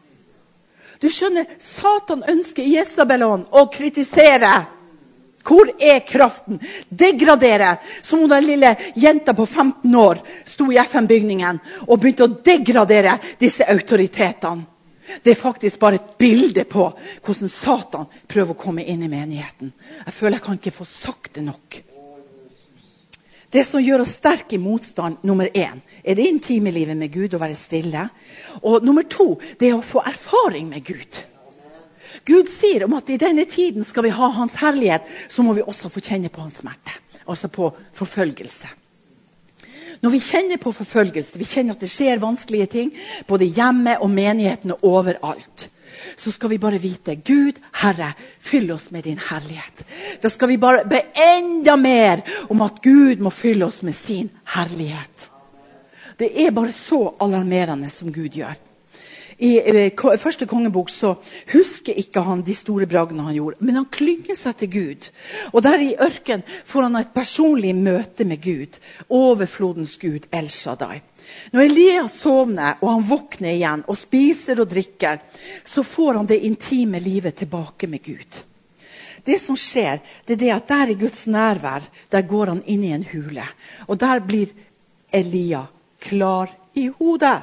Du skjønner, Satan ønsker i Jezabelånden å kritisere. Hvor er kraften? Degradere. Som den lille jenta på 15 år sto i FN-bygningen og begynte å degradere disse autoritetene. Det faktisk bare et bilde på hvordan Satan prøver å komme inn i menigheten. Jeg føler jeg kan ikke få sagt det nok. Det som gjør oss sterk i motstand, nummer 1, det intime livet med Gud, å være stille. Og nummer 2, det å få erfaring med Gud. Gud sier om at i denne tiden skal vi ha hans herlighet, så må vi også få kjenne på hans smerte. Altså på forfølgelse. Når vi kjenner på forfølgelse, vi kjenner at det skjer vanskelige ting, både hjemme og menighetene overalt, så skal vi bare vite, Gud, Herre, fyll oss med din herlighet. Da skal vi bare be enda mer om at Gud må fylle oss med sin herlighet. Det bare så alarmerende som Gud gjør. I første kongebok så husker ikke han de store bragdene han gjorde, men han klynger seg til Gud. Og der i ørken får han et personlig møte med Gud, overflodens Gud, El Shaddai. Når Elia sovner og han våkner igjen og spiser og drikker, så får han det intime livet tilbake med Gud. Det som skjer, det at der i Guds nærvær, der går han inn i en hule. Og der blir Elia klar i hodet.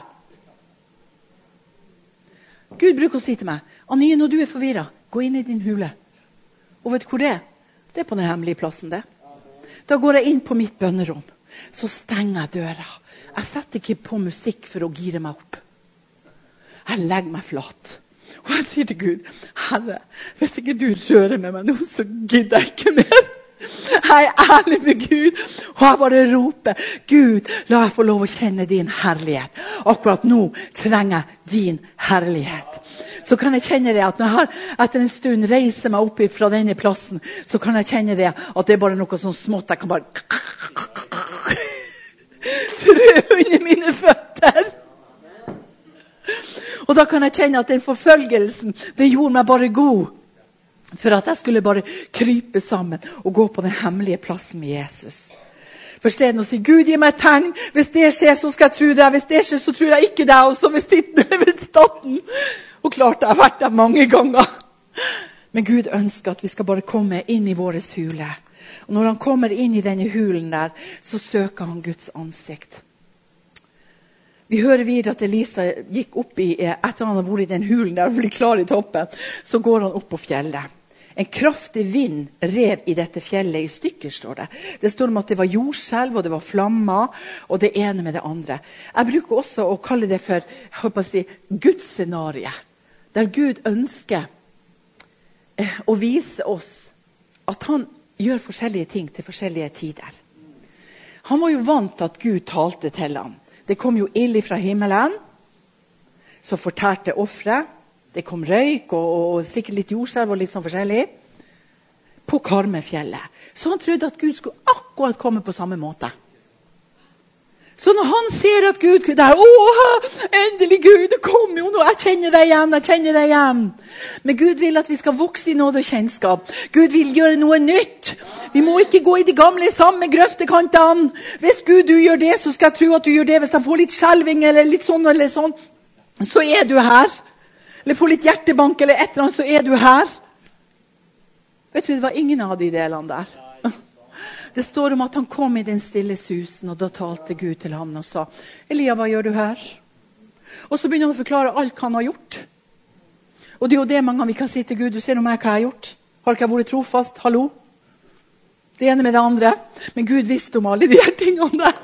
Gud bruker å si til meg, Anie, når du forvirret, gå inn i din hule. Og vet du hvor det er? Det på den hemmelige plassen det. Da går jeg inn på mitt bønnerom. Så stenger jeg døra. Jeg setter ikke på musikk for å gire meg opp. Jeg legger meg flatt. Og jeg sier til Gud, Herre, hvis ikke du rører med meg nå, så gidder jeg ikke mer. Jeg ærlig med Gud, og jeg bare roper, Gud, la jeg få lov å kjenne din herlighet. Akkurat nå trenger jeg din herlighet. Så kan jeg kjenne det at når jeg etter en stund reiser meg opp fra denne plassen, så kan jeg kjenne det at det bare noe sånn smått. Jeg kan bare trø under mine føtter. Og da kan jeg kjenne at den forfølgelsen, det gjorde meg bare god. For at jeg skulle bare krype sammen og gå på den hemmelige plassen med Jesus. For stedet å si, Gud, gi meg et tegn. Hvis det skjer, så skal jeg tro det. Hvis det skjer, så tror jeg ikke det. Og så hvis titten ved staten. Og klart, jeg har vært der mange ganger. Men Gud ønsker at vi skal bare komme inn i våres hule. Og når han kommer inn i denne hulen der, så søker han Guds ansikt. Vi hører videre at Elisa gikk opp etter han har vært i den hulen der og ble klar i toppen, så går han opp på fjellet. En kraftig vind rev i dette fjellet i stykker, står det. Det står om at det var jordskjelv, og det var flammer, og det ene med det andre. Jeg bruker også å kalle det for, Guds scenarie, der Gud ønsker å vise oss at han gjør forskjellige ting til forskjellige tider. Han var jo vant til at Gud talte til ham. Det kom jo ild fra himmelen, så fortærte offeret. Det kom røyk og sikkert litt jordskjelv og litt sånn forskjellig på Karmelfjellet. Så han trodde at Gud skulle akkurat komme på samme måte. Så når han ser at Gud der, endelig Gud, kom jo nå, jeg kjenner deg igjen. Men Gud vil at vi skal vokse i nåde og kjennskap. Gud vil gjøre noe nytt. Vi må ikke gå i de gamle samme grøftekantene. Hvis Gud du gjør det, så skal jeg tro at du gjør det. Hvis han får litt skjelving eller litt sånn, så du her. Eller får litt hjertebank eller et eller annet, så du her. Vet du, det var ingen av de delene der. Det står om at han kom i den stille susen, og da talte Gud til ham og sa, Elia, hva gjør du her? Og så begynner han å forklare alt han har gjort. Og det er jo det mange ganger vi kan si til Gud, du ser nå meg hva jeg har gjort. Har ikke jeg vært trofast? Hallo? Det ene med det andre. Men Gud visste om alle de her tingene der.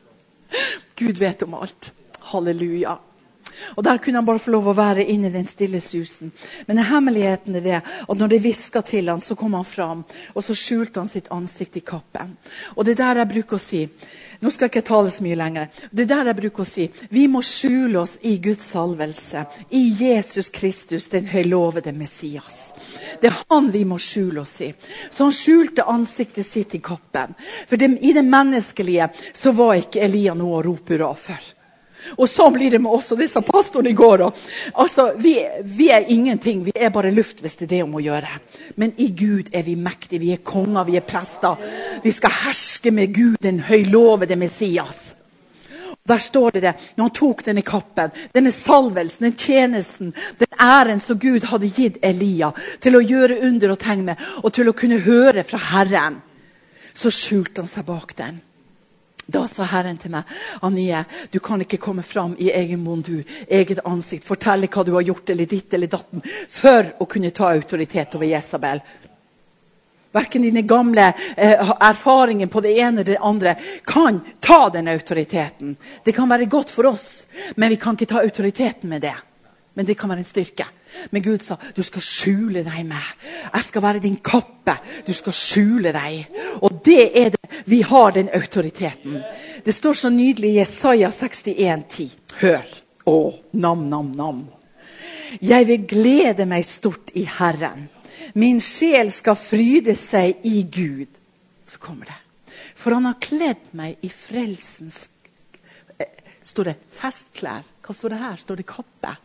Gud vet om alt. Halleluja. Og der kunne han bare få lov å være inne i den stille susen. Men hemmeligheten det, at når det visket til han, så kom han fram, og så skjulte han sitt ansikt i kappen. Og det der jeg bruker å si, nå skal jeg ikke tale så mye lenger, det der jeg bruker å si, vi må skjule oss i Guds salvelse, i Jesus Kristus, den høylovede Messias. Det er han vi må skjule oss i. Så han skjulte ansiktet sitt i kappen. For i det menneskelige, så var ikke Elia noe å rope hurra for. Og så blir det med oss, og det sa pastoren i går. Altså, vi er ingenting, vi er bare luft hvis det er det om å gjøre. Men i Gud er vi mektige, vi er konger, vi er prester. Vi skal herske med Gud, den høylovede Messias. Der står det, når han tok denne kappen, denne salvelsen, den tjenesten, den æren som Gud hadde gitt Elia til å gjøre under og tegn med, og til å kunne høre fra Herren, så skjulte han seg bak den. Da sa Herren til meg, Anie, du kan ikke komme fram i egen mundur, eget ansikt, fortelle hva du har gjort, eller ditt eller datten, for å kunne ta autoritet over Jezabel. Hverken dine gamle erfaringer på det ene eller det andre kan ta den autoriteten. Det kan være godt for oss, men vi kan ikke ta autoriteten med det. Men det kan være en styrke. Men Gud sa, du skal skjule deg med. Jeg skal være din kappe. Du skal skjule deg. Og det er det. Vi har den autoriteten. Det står så nydelig i Jesaja 61:10. Hør. Nam. Jeg vil glede meg stort i Herren. Min sjel skal fryde seg i Gud. Så kommer det. For han har kledd meg i frelsens, står det festklær. Hva står det her? Står det kappe?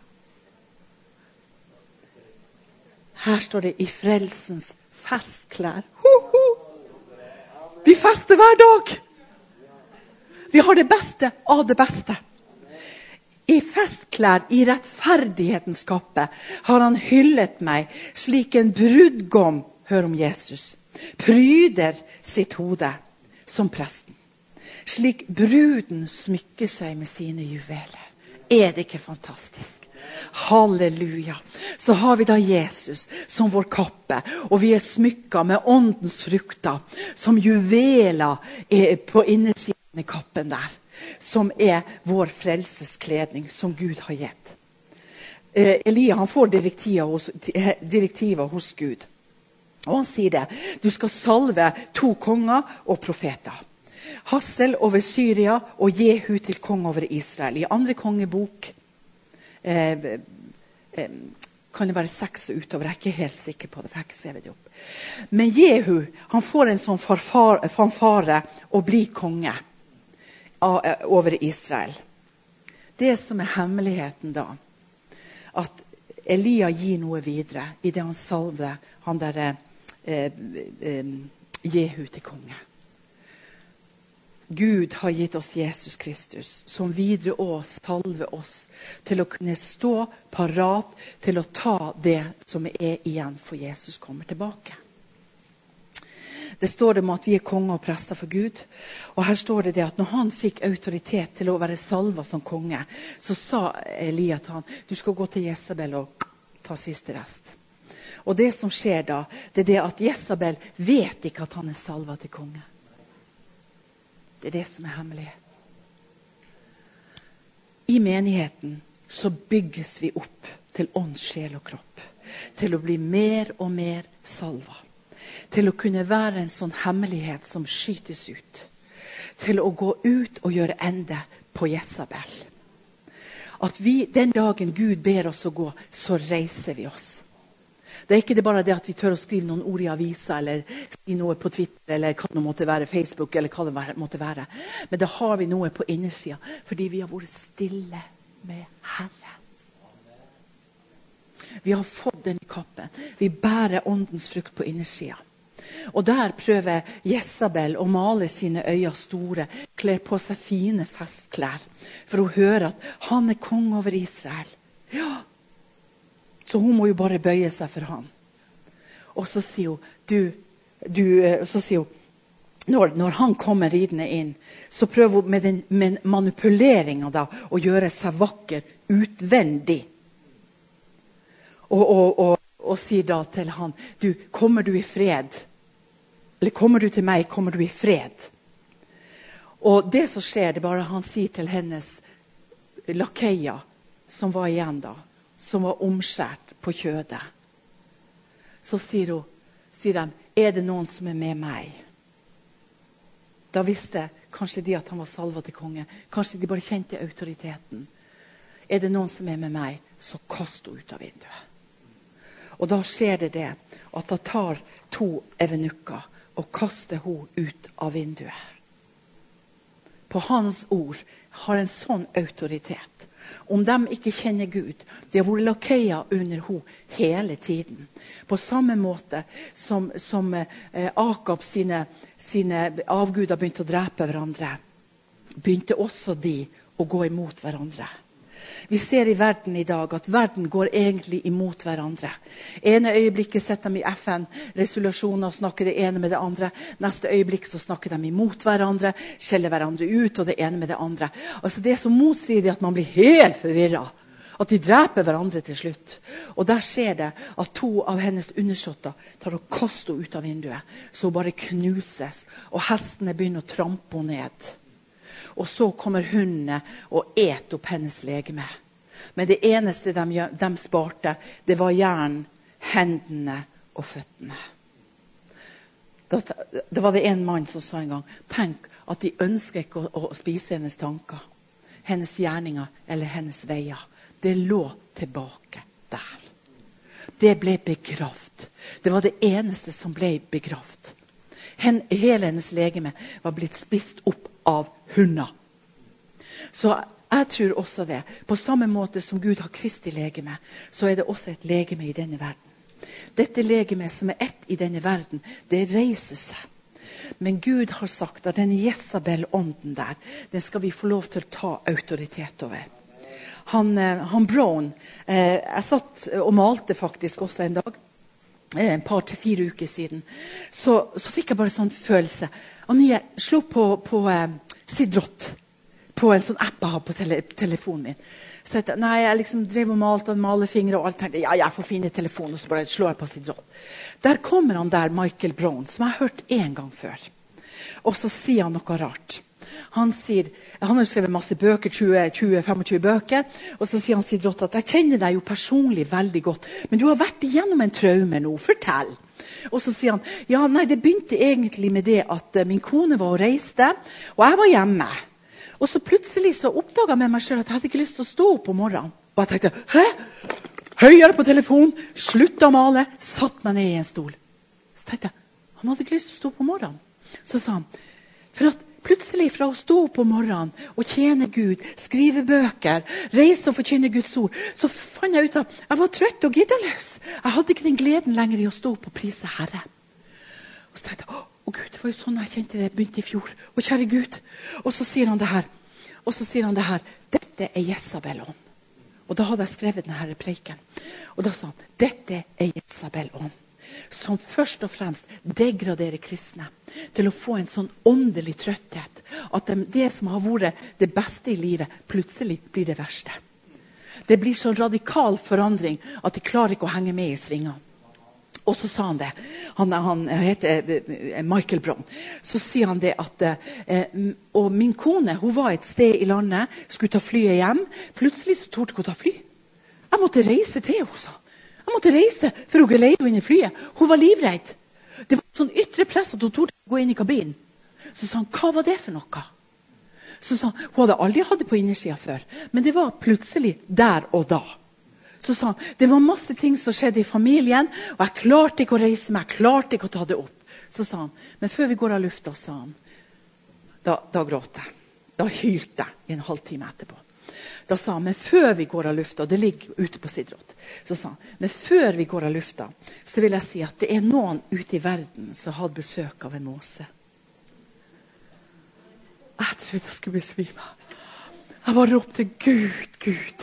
Her står det i frelsens festklær. Vi fester hver dag. Vi har det beste av det beste. I festklær, i rettferdighetens kappe, har han hyllet meg, slik en brudgom, hør om Jesus, pryder sitt hode som presten. Slik bruden smykker seg med sine juveler. Er det ikke fantastisk? Halleluja. Så har vi da Jesus som vår kappe, og vi er smykket med åndens frukter, som juveler på innersiden i kappen der, som er vår frelseskledning som Gud har gitt. Elia, han får direktiver hos Gud. Og han sier det, du skal salve 2 konger og profeter. Hassel over Syria og Jehu til kong over Israel. I 2. kongebok kan det være 6 og utover. Jeg er ikke helt sikker på det, for jeg har ikke skrevet det opp. Men Jehu, han får en sånn fanfare og blir konge over Israel. Det som er hemmeligheten da, at Elia gir noe videre i det han salver han der Jehu til konge. Gud har gitt oss Jesus Kristus, som videre oss salver oss til å kunne stå parat til å ta det som er igjen for Jesus kommer tilbake. Det står det om at vi er konger og prester for Gud, og her står det at når han fikk autoritet til å være salvet som konge, så sa Elia til han, du skal gå til Jezabel og ta siste rest. Og det som skjer da, det er det at Jezabel vet ikke at han er salvet til konge. Det er det som er hemmeligheten. I menigheten så bygges vi opp til ånd, sjel og kropp. Til å bli mer og mer salva. Til å kunne være en sånn hemmelighet som skytes ut. Til å gå ut og gjøre ende på Jezabel. At vi, den dagen Gud ber oss å gå, så reiser vi oss. Det er ikke det bare det at vi tør å skrive noen ord i avisa, eller si noe på Twitter, eller hva det måtte være, Facebook, eller hva det måtte være. Men da har vi noe på innersiden, fordi vi har vært stille med Herren. Vi har fått den i kappen. Vi bærer åndens frukt på innersiden. Og der prøver Jezabel å male sine øyne store, kler på seg fine festklær, for å høre at han er kong over Israel. Ja, så hun må jo bare bøye seg for han. Og så sier hun, så sier hun, når han kommer ridende inn, så prøver hun med den manipuleringen da, å gjøre seg vakker utvendig. Og sier da til han, kommer du i fred? Eller kommer du til meg, kommer du i fred? Og det som skjer, det er bare han sier til hennes lakeia, som var igjen da, som var omskjært på kjødet. Så sier de, er det noen som er med meg? Da visste kanskje de at han var salvet til konge. Kanskje de bare kjente autoriteten. Er det noen som er med meg, så kast henne ut av vinduet. Og da skjer det at da tar 2 evenukker og kaster henne ut av vinduet. På hans ord har en sånn autoritet. Om de ikke kjenner Gud, de har vært lakeia under henne hele tiden. På samme måte som Akab sine avguder begynte å drepe hverandre, begynte også de å gå imot hverandre. Vi ser i verden i dag at verden går egentlig imot hverandre. Ene øyeblikket setter de i FN-resolusjoner og snakker det ene med det andre. Neste øyeblikk så snakker de imot hverandre, skjeller hverandre ut og det ene med det andre. Altså det er så motsidig at man blir helt forvirret. At de dreper hverandre til slutt. Og der skjer det at 2 av hennes undersåtter tar og kaster henne ut av vinduet. Så hun bare knuses, og hestene begynner å trampe henne ned. Og så kommer hundene og et opp hennes legeme. Men det eneste de sparte, det var hjernen, hendene og føttene. Det var det en mann som sa en gang, tenk at de ønsker ikke å spise hennes tanker, hennes gjerninger eller hennes veier. Det lå tilbake der. Det ble begravd. Det var det eneste som ble begravd. Hele hennes legeme var blitt spist opp av hunder. Så jeg tror også det. På samme måte som Gud har Kristi legeme, så er det også et legeme i denne verden. Dette legeme som er ett i denne verden, det reiser seg. Men Gud har sagt at denne Jezabel-ånden der, den skal vi få lov til å ta autoritet over. Han Brown, jeg satt og malte faktisk også en dag, et par til 4 uker siden, så fikk jeg bare sånn følelse. Anje, slå på Sidrott, på en sånn app jeg har på telefonen min. Så jeg liksom drev og malte og malefingre og alt, tenkte, ja, jeg får finne telefonen, og så bare slår jeg på Sidrott. Der kommer han der, Michael Brown, som jeg har hørt en gang før. Og så sier han noe rart. Han har skrevet masse bøker, 20-25 bøker, og så sier han Sidrott at jeg kjenner deg jo personlig veldig godt, men du har vært igjennom en traume nå, fortell. Og så sier han, ja, nei, det begynte egentlig med det at min kone var og reiste, og jeg var hjemme. Og så plutselig så oppdaget jeg med meg selv at jeg hadde ikke lyst til å stå opp om morgenen. Og jeg tenkte, hæ? Høyere på telefonen, sluttet å male, satt meg ned i en stol. Så tenkte jeg, han hadde ikke lyst til å stå opp om morgenen. Så sa han, for at plutselig fra å stå opp om morgenen og tjene Gud, skrive bøker, reise og forkynne Guds ord, så fant jeg ut at jeg var trøtt og giddeløs. Jeg hadde ikke den gleden lenger i å stå opp og prise Herre. Og så tenkte jeg, å Gud, det var jo sånn jeg kjente det begynte i fjor. Og kjære Gud. Og så sier han det her. Dette er Jezabel-ånd. Og da hadde jeg skrevet denne preken. Og da sa han, dette er Jezabel-ånd. Som først og fremst degraderer kristne til å få en sånn åndelig trøtthet. At det som har vært det beste i livet, plutselig blir det verste. Det blir sånn radikal forandring at de klarer ikke å henge med i svingene. Og så sa han det, han heter Michael Brown, så sier han det at og min kone, hun var et sted i landet, skulle ta flyet hjem, plutselig så torde hun ta fly. Jeg måtte reise til henne, sa. Jeg måtte reise, for hun leide henne inn i flyet. Hun var livredd. Det var sånn ytre press at hun torde gå inn i kabinen. Så sa han, hva var det for noe? Så sa han, hun hadde aldri hatt det på innersiden før, men det var plutselig der og da. Så sa han, det var masse ting som skjedde i familien, og jeg klarte ikke å reise meg, jeg klarte ikke å ta det opp. Så sa han, men før vi går av lufta, sa han, da gråt jeg. Da hylte jeg en halvtime etterpå. Da sa han, men før vi går av lufta, det ligger ute på Sidrott, så sa han, men før vi går av lufta, så vil jeg si at det er noen ute i verden som hadde besøk av en måse. Jeg trodde jeg skulle besvime. Jeg bare ropte, Gud.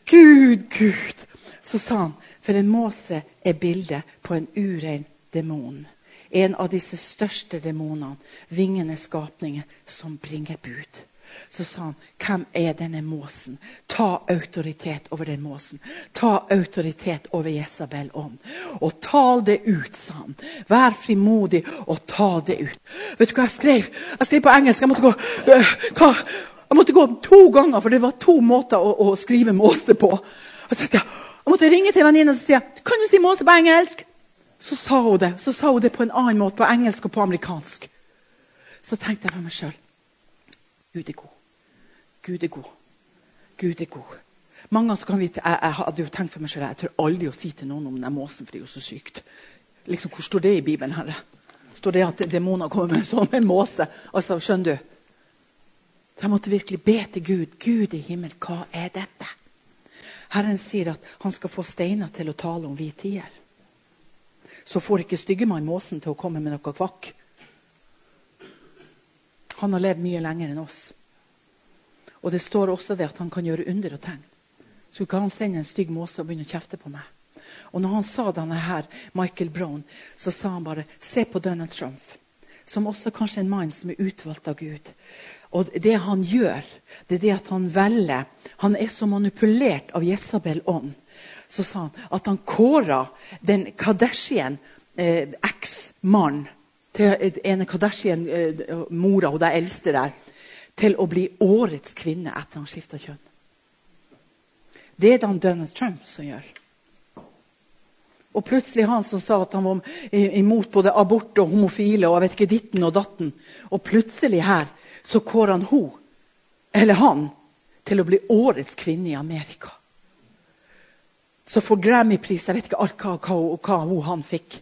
Så sa han, for en måse er bildet på en urein demon. En av disse største demonene, vingende skapninger som bringer bud. Så sa han, hvem er denne måsen? Ta autoritet over den måsen. Ta autoritet over Jezabel-ånd. Og tal det ut, sa han. Vær frimodig og ta det ut. Vet du hva jeg skrev? Jeg skrev på engelsk, jeg måtte gå 2 ganger, for det var 2 måter å skrive måse på. Og så jeg måtte ringe til venninnen og si, kan du si måse på engelsk? Så sa hun det på en annen måte, på engelsk og på amerikansk. Så tenkte jeg for meg selv, Gud er god. Gud er god. Mange ganger så kan vi, jeg hadde jo tenkt for meg selv, jeg tør aldri å si til noen om den måsen, for det er jo så sykt. Liksom, hvor står det i Bibelen, Herre? Står det at demoner kommer med en måse? Altså, skjønner du? Så jeg måtte virkelig be til Gud. Gud i himmel, hva er dette? Herren sier at han skal få steiner til å tale om vi tider. Så får ikke styggemann måsen til å komme med noe kvakk. Han har levd mye lenger enn oss. Og det står også det at han kan gjøre under og tegn. skulle ikke han sende en stygg måse og begynne å kjefte på meg. Og når han sa denne her, Michael Brown, så sa han bare, se på Donald Trump, som også kanskje en mann som er utvalgt av Gud. Og det han gjør, det er det at han velger, han er så manipulert av Jezabel ånd, så sa han at han kåret den Kardashian eks-mann, til ene Kardashian mora og det eldste der, til å bli årets kvinne etter han skiftet kjønn. Det er det Donald Trump som gjør. Og plutselig han som sa at han var imot både abort og homofile, og jeg vet ikke ditten og datten. Og plutselig her, så kårer han hun, eller han, til å bli årets kvinne i Amerika. Så for Grammy-pris, jeg vet ikke alt hva han fikk.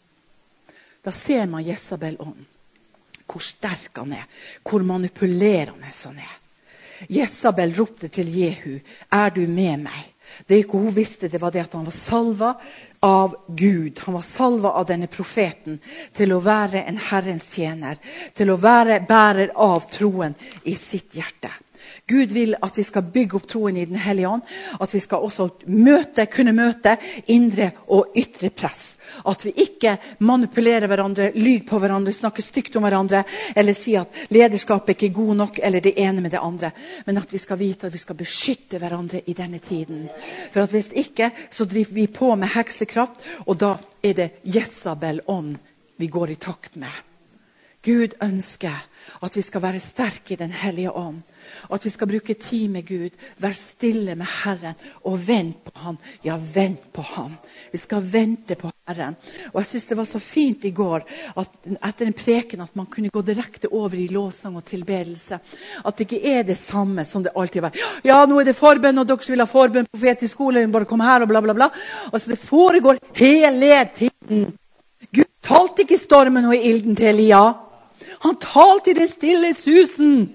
Da ser man Jezabel ånd. Hvor sterk han er, hvor manipulerende han er. Jezabel ropte til Jehu, er du med meg? Det ikke hun visste, det var det at han var salva av Gud. Han var salva av denne profeten til å være en Herrens tjener, til å være bærer av troen i sitt hjerte. Gud vil at vi skal bygge opp troen i den hellige ånd, at vi skal også kunne møte indre og ytre press. At vi ikke manipulerer hverandre, lyger på hverandre, snakker stygt om hverandre, eller sier at lederskapet ikke er god nok, eller det ene med det andre. Men at vi skal vite at vi skal beskytte hverandre i denne tiden. For at hvis ikke, så driver vi på med heksekraft, og da er det Jezabel ånd vi går i takt med. Gud ønsker at vi skal være sterke i den hellige ånd. At vi skal bruke tid med Gud. Være stille med Herren. Og vente på Han. Ja, vente på Han. Vi skal vente på Herren. Og jeg synes det var så fint i går. At etter en preken at man kunne gå direkte over i lovsang og tilbedelse. At det ikke er det samme som det alltid har vært. Ja, nå er det forbønn, og dere som vil ha forbønn på profetisk skole. Bare kom her og bla bla bla. Altså det foregår hele tiden. Gud talte ikke i stormen og i ilden til Elia. Han talte i den stille susen.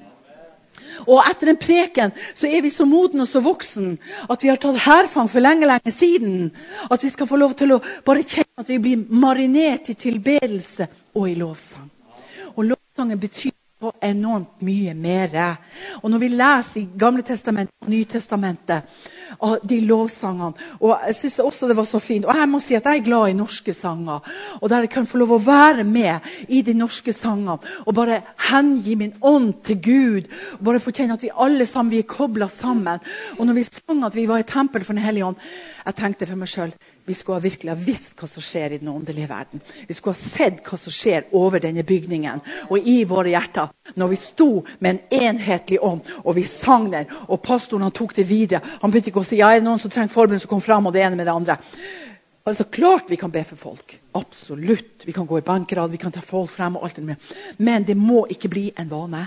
Og etter en preken så er vi så moden og så voksen at vi har tatt herfang for lenge siden. At vi skal få lov til å bare kjenne at vi blir marinert i tilbedelse og i lovsang. Og lovsangen betyr så enormt mye mer. Og når vi leser i Gamle Testamentet og Nye Testamentet av de lovsangene, og jeg synes også det var så fint, og jeg må si at jeg er glad i norske sanger, og der jeg kan få lov å være med i de norske sangene, og bare hengi min ånd til Gud, og bare få kjenne at vi alle sammen, vi er koblet sammen. Og når vi sang at vi var i tempel for den hellige ånd, jeg tenkte for meg selv, vi skulle ha virkelig ha visst hva som skjer i den åndelige verden. Vi skulle ha sett hva som skjer over denne bygningen, og i våre hjerter, når vi sto med en enhetlig ånd, og vi sang den, og pastoren han tok det videre. Han begynte ikke å si, ja, er det noen som trenger forbønn som kom frem, og det ene med det andre. Altså, klart vi kan be for folk. Absolutt. Vi kan gå i bankrad, vi kan ta folk frem og alt det med. Men det må ikke bli en vane.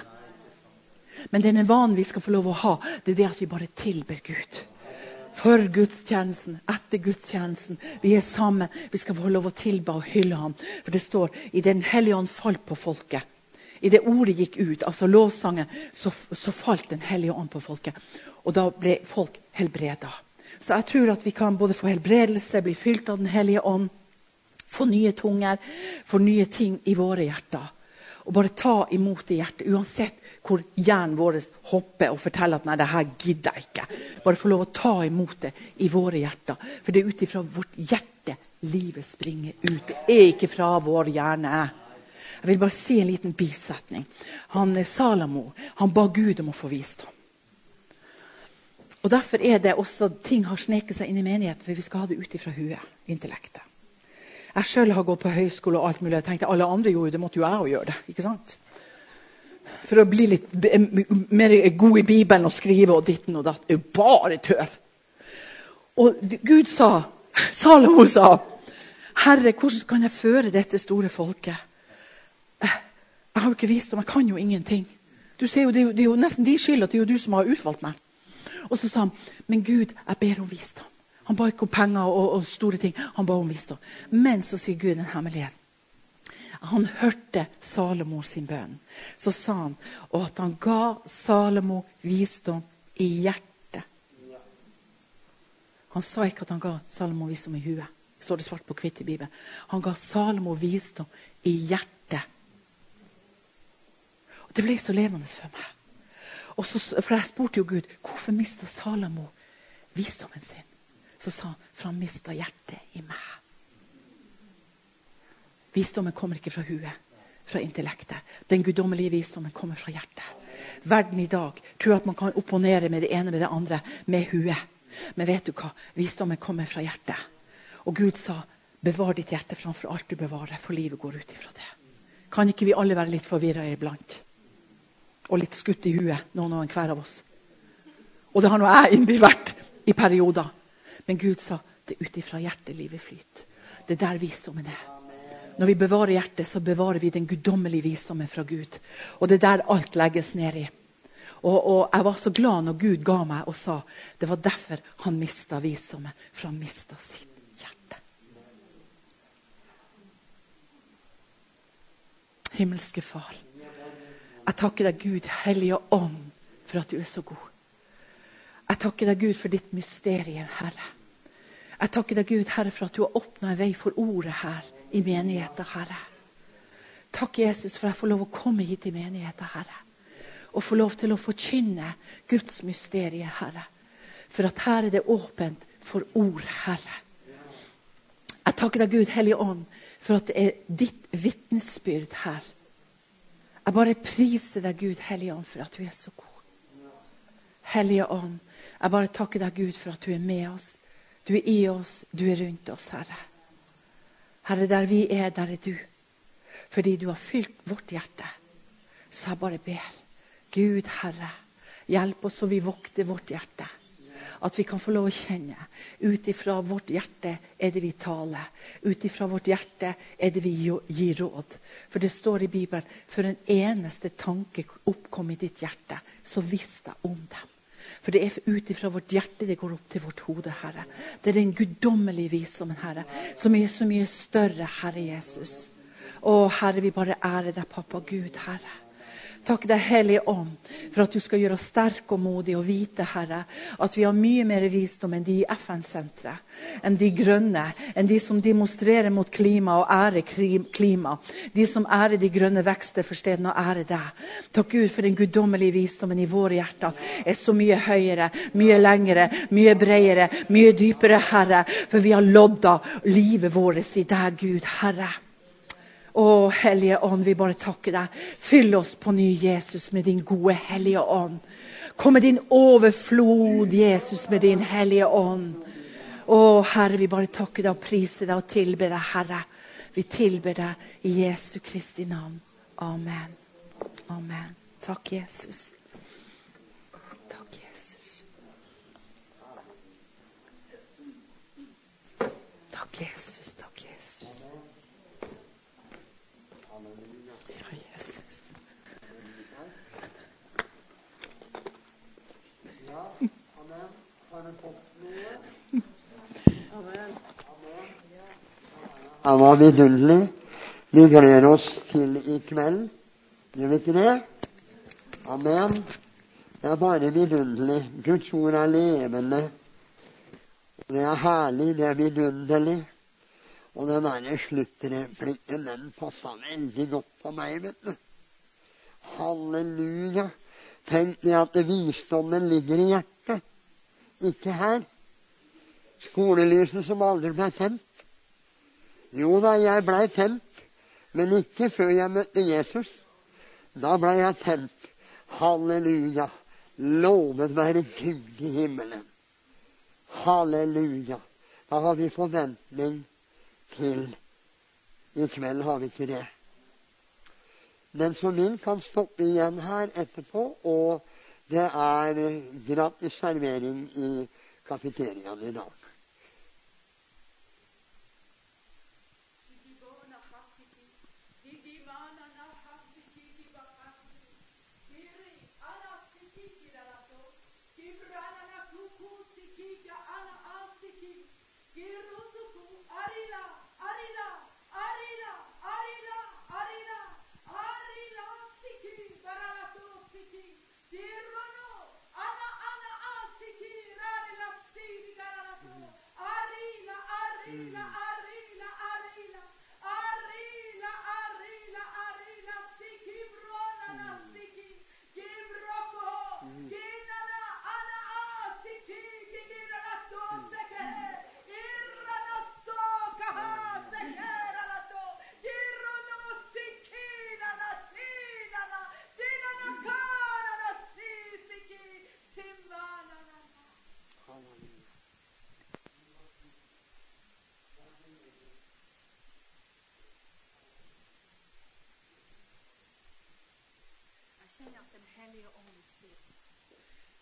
Men denne vanen vi skal få lov å ha, det er det at vi bare tilber Gud. For gudstjenesten, etter gudstjenesten. Vi er sammen. Vi skal få lov å tilbe og hylle ham. For det står, i den hellige ånd falt på folket. I det ordet gikk ut, altså lovsangen, så falt den hellige ånd på folket. Og da ble folk helbredet. Så jeg tror at vi kan både få helbredelse, bli fylt av den hellige ånd, få nye tunger, få nye ting i våre hjerter. Og bare ta imot det hjertet, uansett hvor hjernen vår hopper og forteller at nei, det her gidder jeg ikke. Bare få lov å ta imot det i våre hjerter. For det er ut ifra vårt hjerte livet springer ut. Det er ikke fra vår hjerne. Jeg vil bare si en liten bisetning. Salomo, han ba Gud om å få visdom. Og derfor er det også ting har sneket seg inn i menigheten, for vi skal ha det ut ifra huet, intellektet. Jeg selv har gått på høyskole og alt mulig. Jeg tenkte alle andre gjorde det, måtte jo jeg også gjøre det, ikke sant? For å bli litt mer god i Bibelen og skrive og ditten og datt. Det er jo bare tøv. Og Gud sa, Salomo sa, Herre, hvordan kan jeg føre dette store folket? Jeg har jo ikke visst om, jeg kan jo ingenting. Du ser jo, det er jo nesten de skyld at det er jo du som har utvalgt meg. Og så sa han, men Gud, jeg ber om visdom. Han ba ikke om penger og store ting. Han ba om visdom. Men så sier Gud en hemmelighet. Han hørte Salomo sin bønn. Så sa han, og at han ga Salomo visdom i hjertet. Han sa ikke at han ga Salomo visdom i huet. Det står det svart på hvitt i Bibelen. Han ga Salomo visdom i hjertet. Og det ble så levende for meg. Og så, for jeg spurte jo Gud, hvorfor mistet Salomo visdommen sin. Så sa han, for han mistet hjertet i meg. Visdommen kommer ikke fra huet, fra intellektet. Den guddommelige visdommen kommer fra hjertet. Verden i dag tror at man kan opponere med det ene med det andre, med huet. Men vet du hva? Visdommen kommer fra hjertet. Og Gud sa, bevar ditt hjerte framfor alt du bevarer, for livet går ut ifra det. Kan ikke vi alle være litt forvirret iblant? Og litt skutt i huet, noen og hver av oss. Og det har nå jeg innby vært i perioder. Men Gud sa, det er ut ifra hjertet livet flyt. Det er der visdommen er. Når vi bevarer hjertet, så bevarer vi den guddommelige visdommen fra Gud. Og det er der alt legges ned i. Og jeg var så glad når Gud ga meg og sa, det var derfor han mistet visdommen, for han mistet sitt hjerte. Himmelske Far, jeg takker deg Gud, Hellige Ånd, for at du er så god. Jeg takker deg Gud for ditt mysterium, Herre. Jeg takker deg Gud, Herre, for at du har åpnet en vei for ordet her i menigheten, Herre. Takk Jesus for at jeg får lov å komme hit i menigheten, Herre. Og få lov til å forkynne Guds mysterie, Herre. For at her er det åpent for ord, Herre. Jeg takker deg Gud, Hellige Ånd, for at det er ditt vitnesbyrd her. Jeg bare priser deg Gud, Hellige Ånd, for at du er så god. Hellige Ånd, jeg bare takker deg Gud for at du er med oss. Du er i oss, du er rundt oss, Herre. Herre, der vi er, der er du. Fordi du har fylt vårt hjerte. Så jeg bare ber, Gud, Herre, hjelp oss så vi vokter vårt hjerte. At vi kan få lov å kjenne, ut ifra vårt hjerte er det vi taler. Ut ifra vårt hjerte er det vi gir råd. For det står i Bibelen, for en eneste tanke oppkom i ditt hjerte, så visste jeg om dem. For det er ut ifra vårt hjerte det går opp til vårt hode, Herre. Det er den guddommelige visdommen, Herre, som er så mye større, Herre Jesus. Å, Herre, vi bare ærer deg, pappa Gud, Herre. Takk deg, Hellige Ånd, for at du skal gjøre oss sterke og modige og vite, Herre, at vi har mye mer visdom enn de i FN-sentret, enn de grønne, enn de som demonstrerer mot klima og ærer klima, de som ærer de grønne vekster for stedet og ærer deg. Takk Gud for den guddommelige visdommen i våre hjerter er så mye høyere, mye lengre, mye bredere, mye dypere, Herre, for vi har lodda livet vårt i deg, Gud, Herre. Å, Hellige Ånd, vi bare takker deg. Fyll oss på ny, Jesus, med din gode Hellige Ånd. Kom med din overflod, Jesus, med din Hellige Ånd. Å, Herre, vi bare takker deg og priser deg og tilber deg, Herre. Vi tilber deg i Jesu Kristi navn. Amen. Amen. Takk, Jesus. Takk, Jesus. Takk, Jesus. Takk, Jesus. Ja, Jesus. Ja, amen. Har du fått noe? Amen. Han var vidunderlig. Vi gleder oss til i kveld. Gjør vi ikke det? Amen. Det er bare vidunderlig. Guds ord er levende. Det er herlig, det er vidunderlig. Og den der sluttreplikken, den passet veldig godt på meg, vet du. Halleluja. Tenk deg at visdommen ligger i hjertet, ikke her. Skolelyset som aldri ble tent. Jo da, jeg ble tent, men ikke før jeg møtte Jesus. Da ble jeg tent. Halleluja. Lovet være Gud i himmelen. Halleluja. Da har vi forventning til i kveld, har vi ikke det. Den som vil kan stoppe igjen her etterpå, og det er gratis servering i kafeteriaen i dag.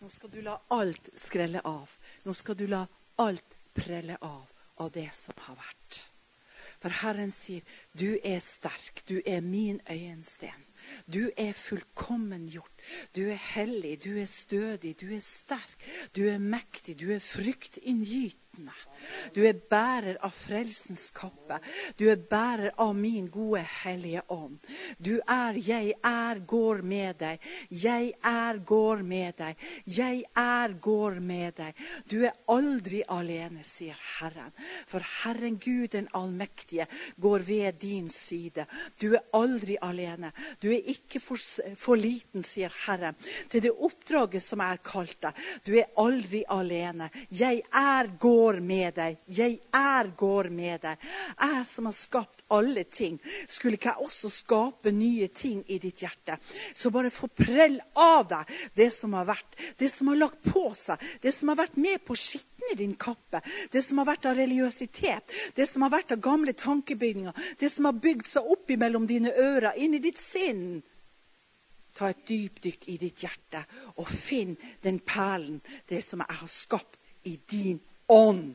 Nå skal du la alt skrelle av. Nå skal du la alt prelle av det som har vært. For Herren sier, du er sterk, du er min øyensten. Du er fullkommen gjort. Du er hellig, du er stødig, du er sterk, du er mektig, du er fryktinngytende. Du er bærer av frelsens kappe. Du er bærer av min gode hellige ånd. Du er, jeg er, går med deg. Jeg er, går med deg. Jeg er, går med deg. Du er aldri alene, sier Herren. For Herren Gud den allmektige går ved din side. Du er aldri alene. Du er ikke for liten, sier Herren, til det oppdraget som er kalt deg. Du er aldri alene. Jeg er, går med deg. Jeg er, går med deg. Jeg som har skapt alle ting, skulle ikke jeg også skape nye ting i ditt hjerte? Så bare få prell av deg det som har vært, det som har lagt på seg, det som har vært med på å skitne din kappe, det som har vært av religiøsitet, det som har vært av gamle tankebygninger, det som har bygd seg opp imellom dine ører, inn i ditt sinn. Ta et dypdykk i ditt hjerte og finn den perlen, det som jeg har skapt i din ånd.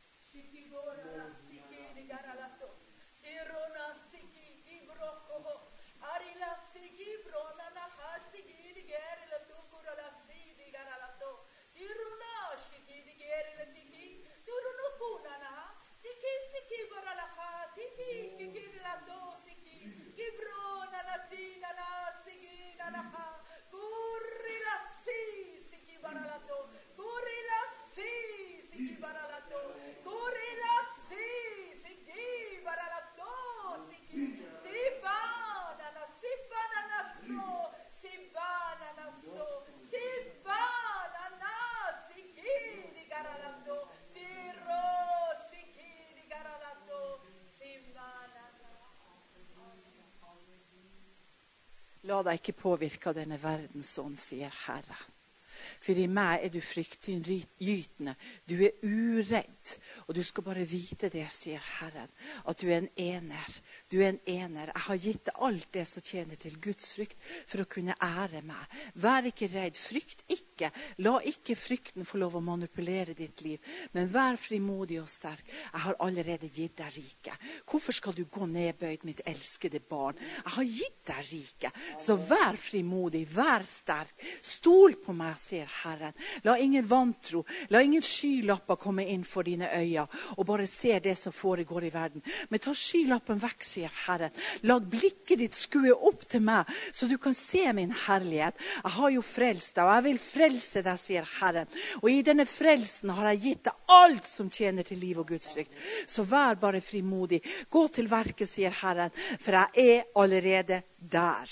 La deg ikke påvirke av denne verdensånd, sier Herren. For i meg er du fryktinngytende. Du er uredd. Og du skal bare vite det, sier Herren. At du er en ener. Du er en ener. Jeg har gitt deg alt det som tjener til Guds frykt, for å kunne ære meg. Vær ikke redd. Frykt ikke. La ikke frykten få lov å manipulere ditt liv. Men vær frimodig og sterk. Jeg har allerede gitt deg riket. Hvorfor skal du gå nedbøyd, mitt elskede barn? Jeg har gitt deg riket. Så vær frimodig. Vær sterk. Stol på meg, sier Herren. La ingen vantro, la ingen skylapper komme inn for dine øyne og bare se det som foregår i verden. Men ta skylappen vekk, sier Herren. La blikket ditt skue opp til meg, så du kan se min herlighet. Jeg har jo frelst deg, og jeg vil frelse deg, sier Herren. Og i denne frelsen har jeg gitt deg alt som tjener til liv og Guds frykt. Så vær bare frimodig. Gå til verket, sier Herren, for jeg er allerede der.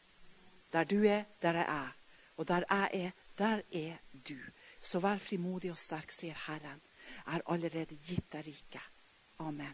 Der du er, der jeg er. Og der jeg er, der er du. Så vær frimodig og sterk, sier Herren. Jeg har allerede gitt deg riket. Amen.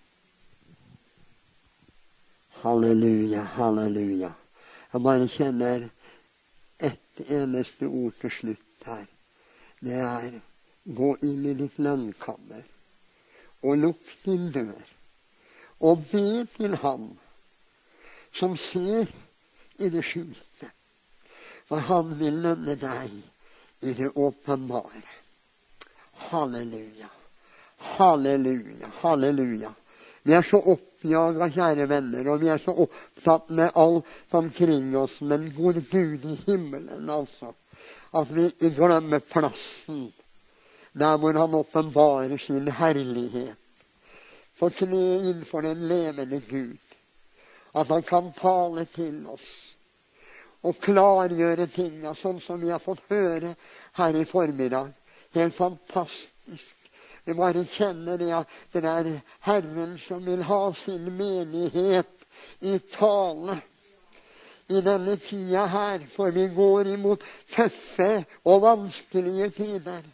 Halleluja, halleluja. Jeg bare kjenner et eneste ord til slutt her. Det er gå inn i ditt lønnkammer og lukk din dør og be til Han som ser i det skjulte. For Han vil lønne deg i det åpenbare. Halleluja, halleluja, halleluja. Vi er så oppjaget, kjære venner, og vi er så opptatt med alt omkring oss, men hvor Gud i himmelen, altså, at vi ikke glemmer plassen der hvor Han åpenbarer sin herlighet. For kne innenfor den levende Gud, at Han kan tale til oss og klargjøre ting, sånn som vi har fått høre her i formiddag. Helt fantastisk. Vi bare kjenner det at det er Herren som vil ha sin menighet i tale i denne tida her, for vi går imot tøffe og vanskelige tider.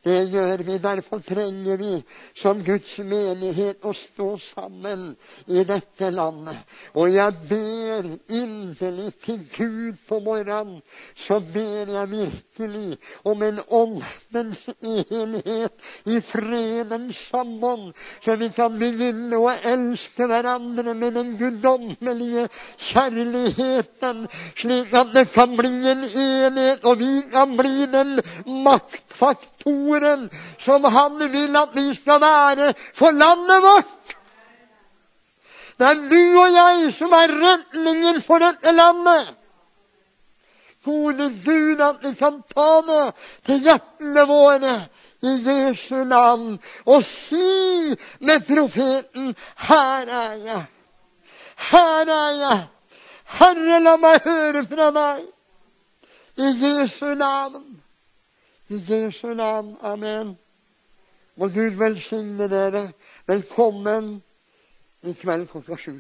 Det gjør vi, derfor trenger vi som Guds menighet å stå sammen i dette landet. Og jeg ber inderlig til Gud på morgenen, så ber jeg virkelig om en åndens enhet i fredens samband, så vi kan begynne å elske hverandre med den guddommelige kjærligheten, slik at det kan bli en enhet, og vi kan bli den maktfaktoren som han vil at vi skal være for landet vårt. Det er du og jeg som er retningen for dette landet. Gode Gud, at vi kan ta det til hjertene våre i Jesu navn og si med profeten: her er jeg, her er jeg, Herre, la meg høre fra deg. I Jesu navn. I Jesu navn. Amen. Må Gud velsigne dere. Velkommen i kveld klokka 7.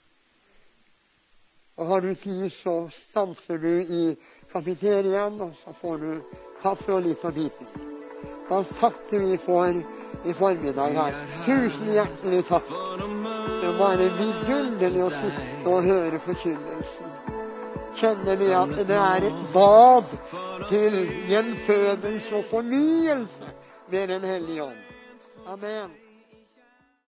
Og har du tid, så stanser du i kafeteriaen, og så får du kaffe og litt forbiting. Da takker vi for i formiddag her. Tusen hjertelig takk. Det er bare vidunderlig å sitte og høre forkynnelsen. Kjenner vi at det er et bad til gjenfødelse og fornyelse ved Den hellige ånd. Amen.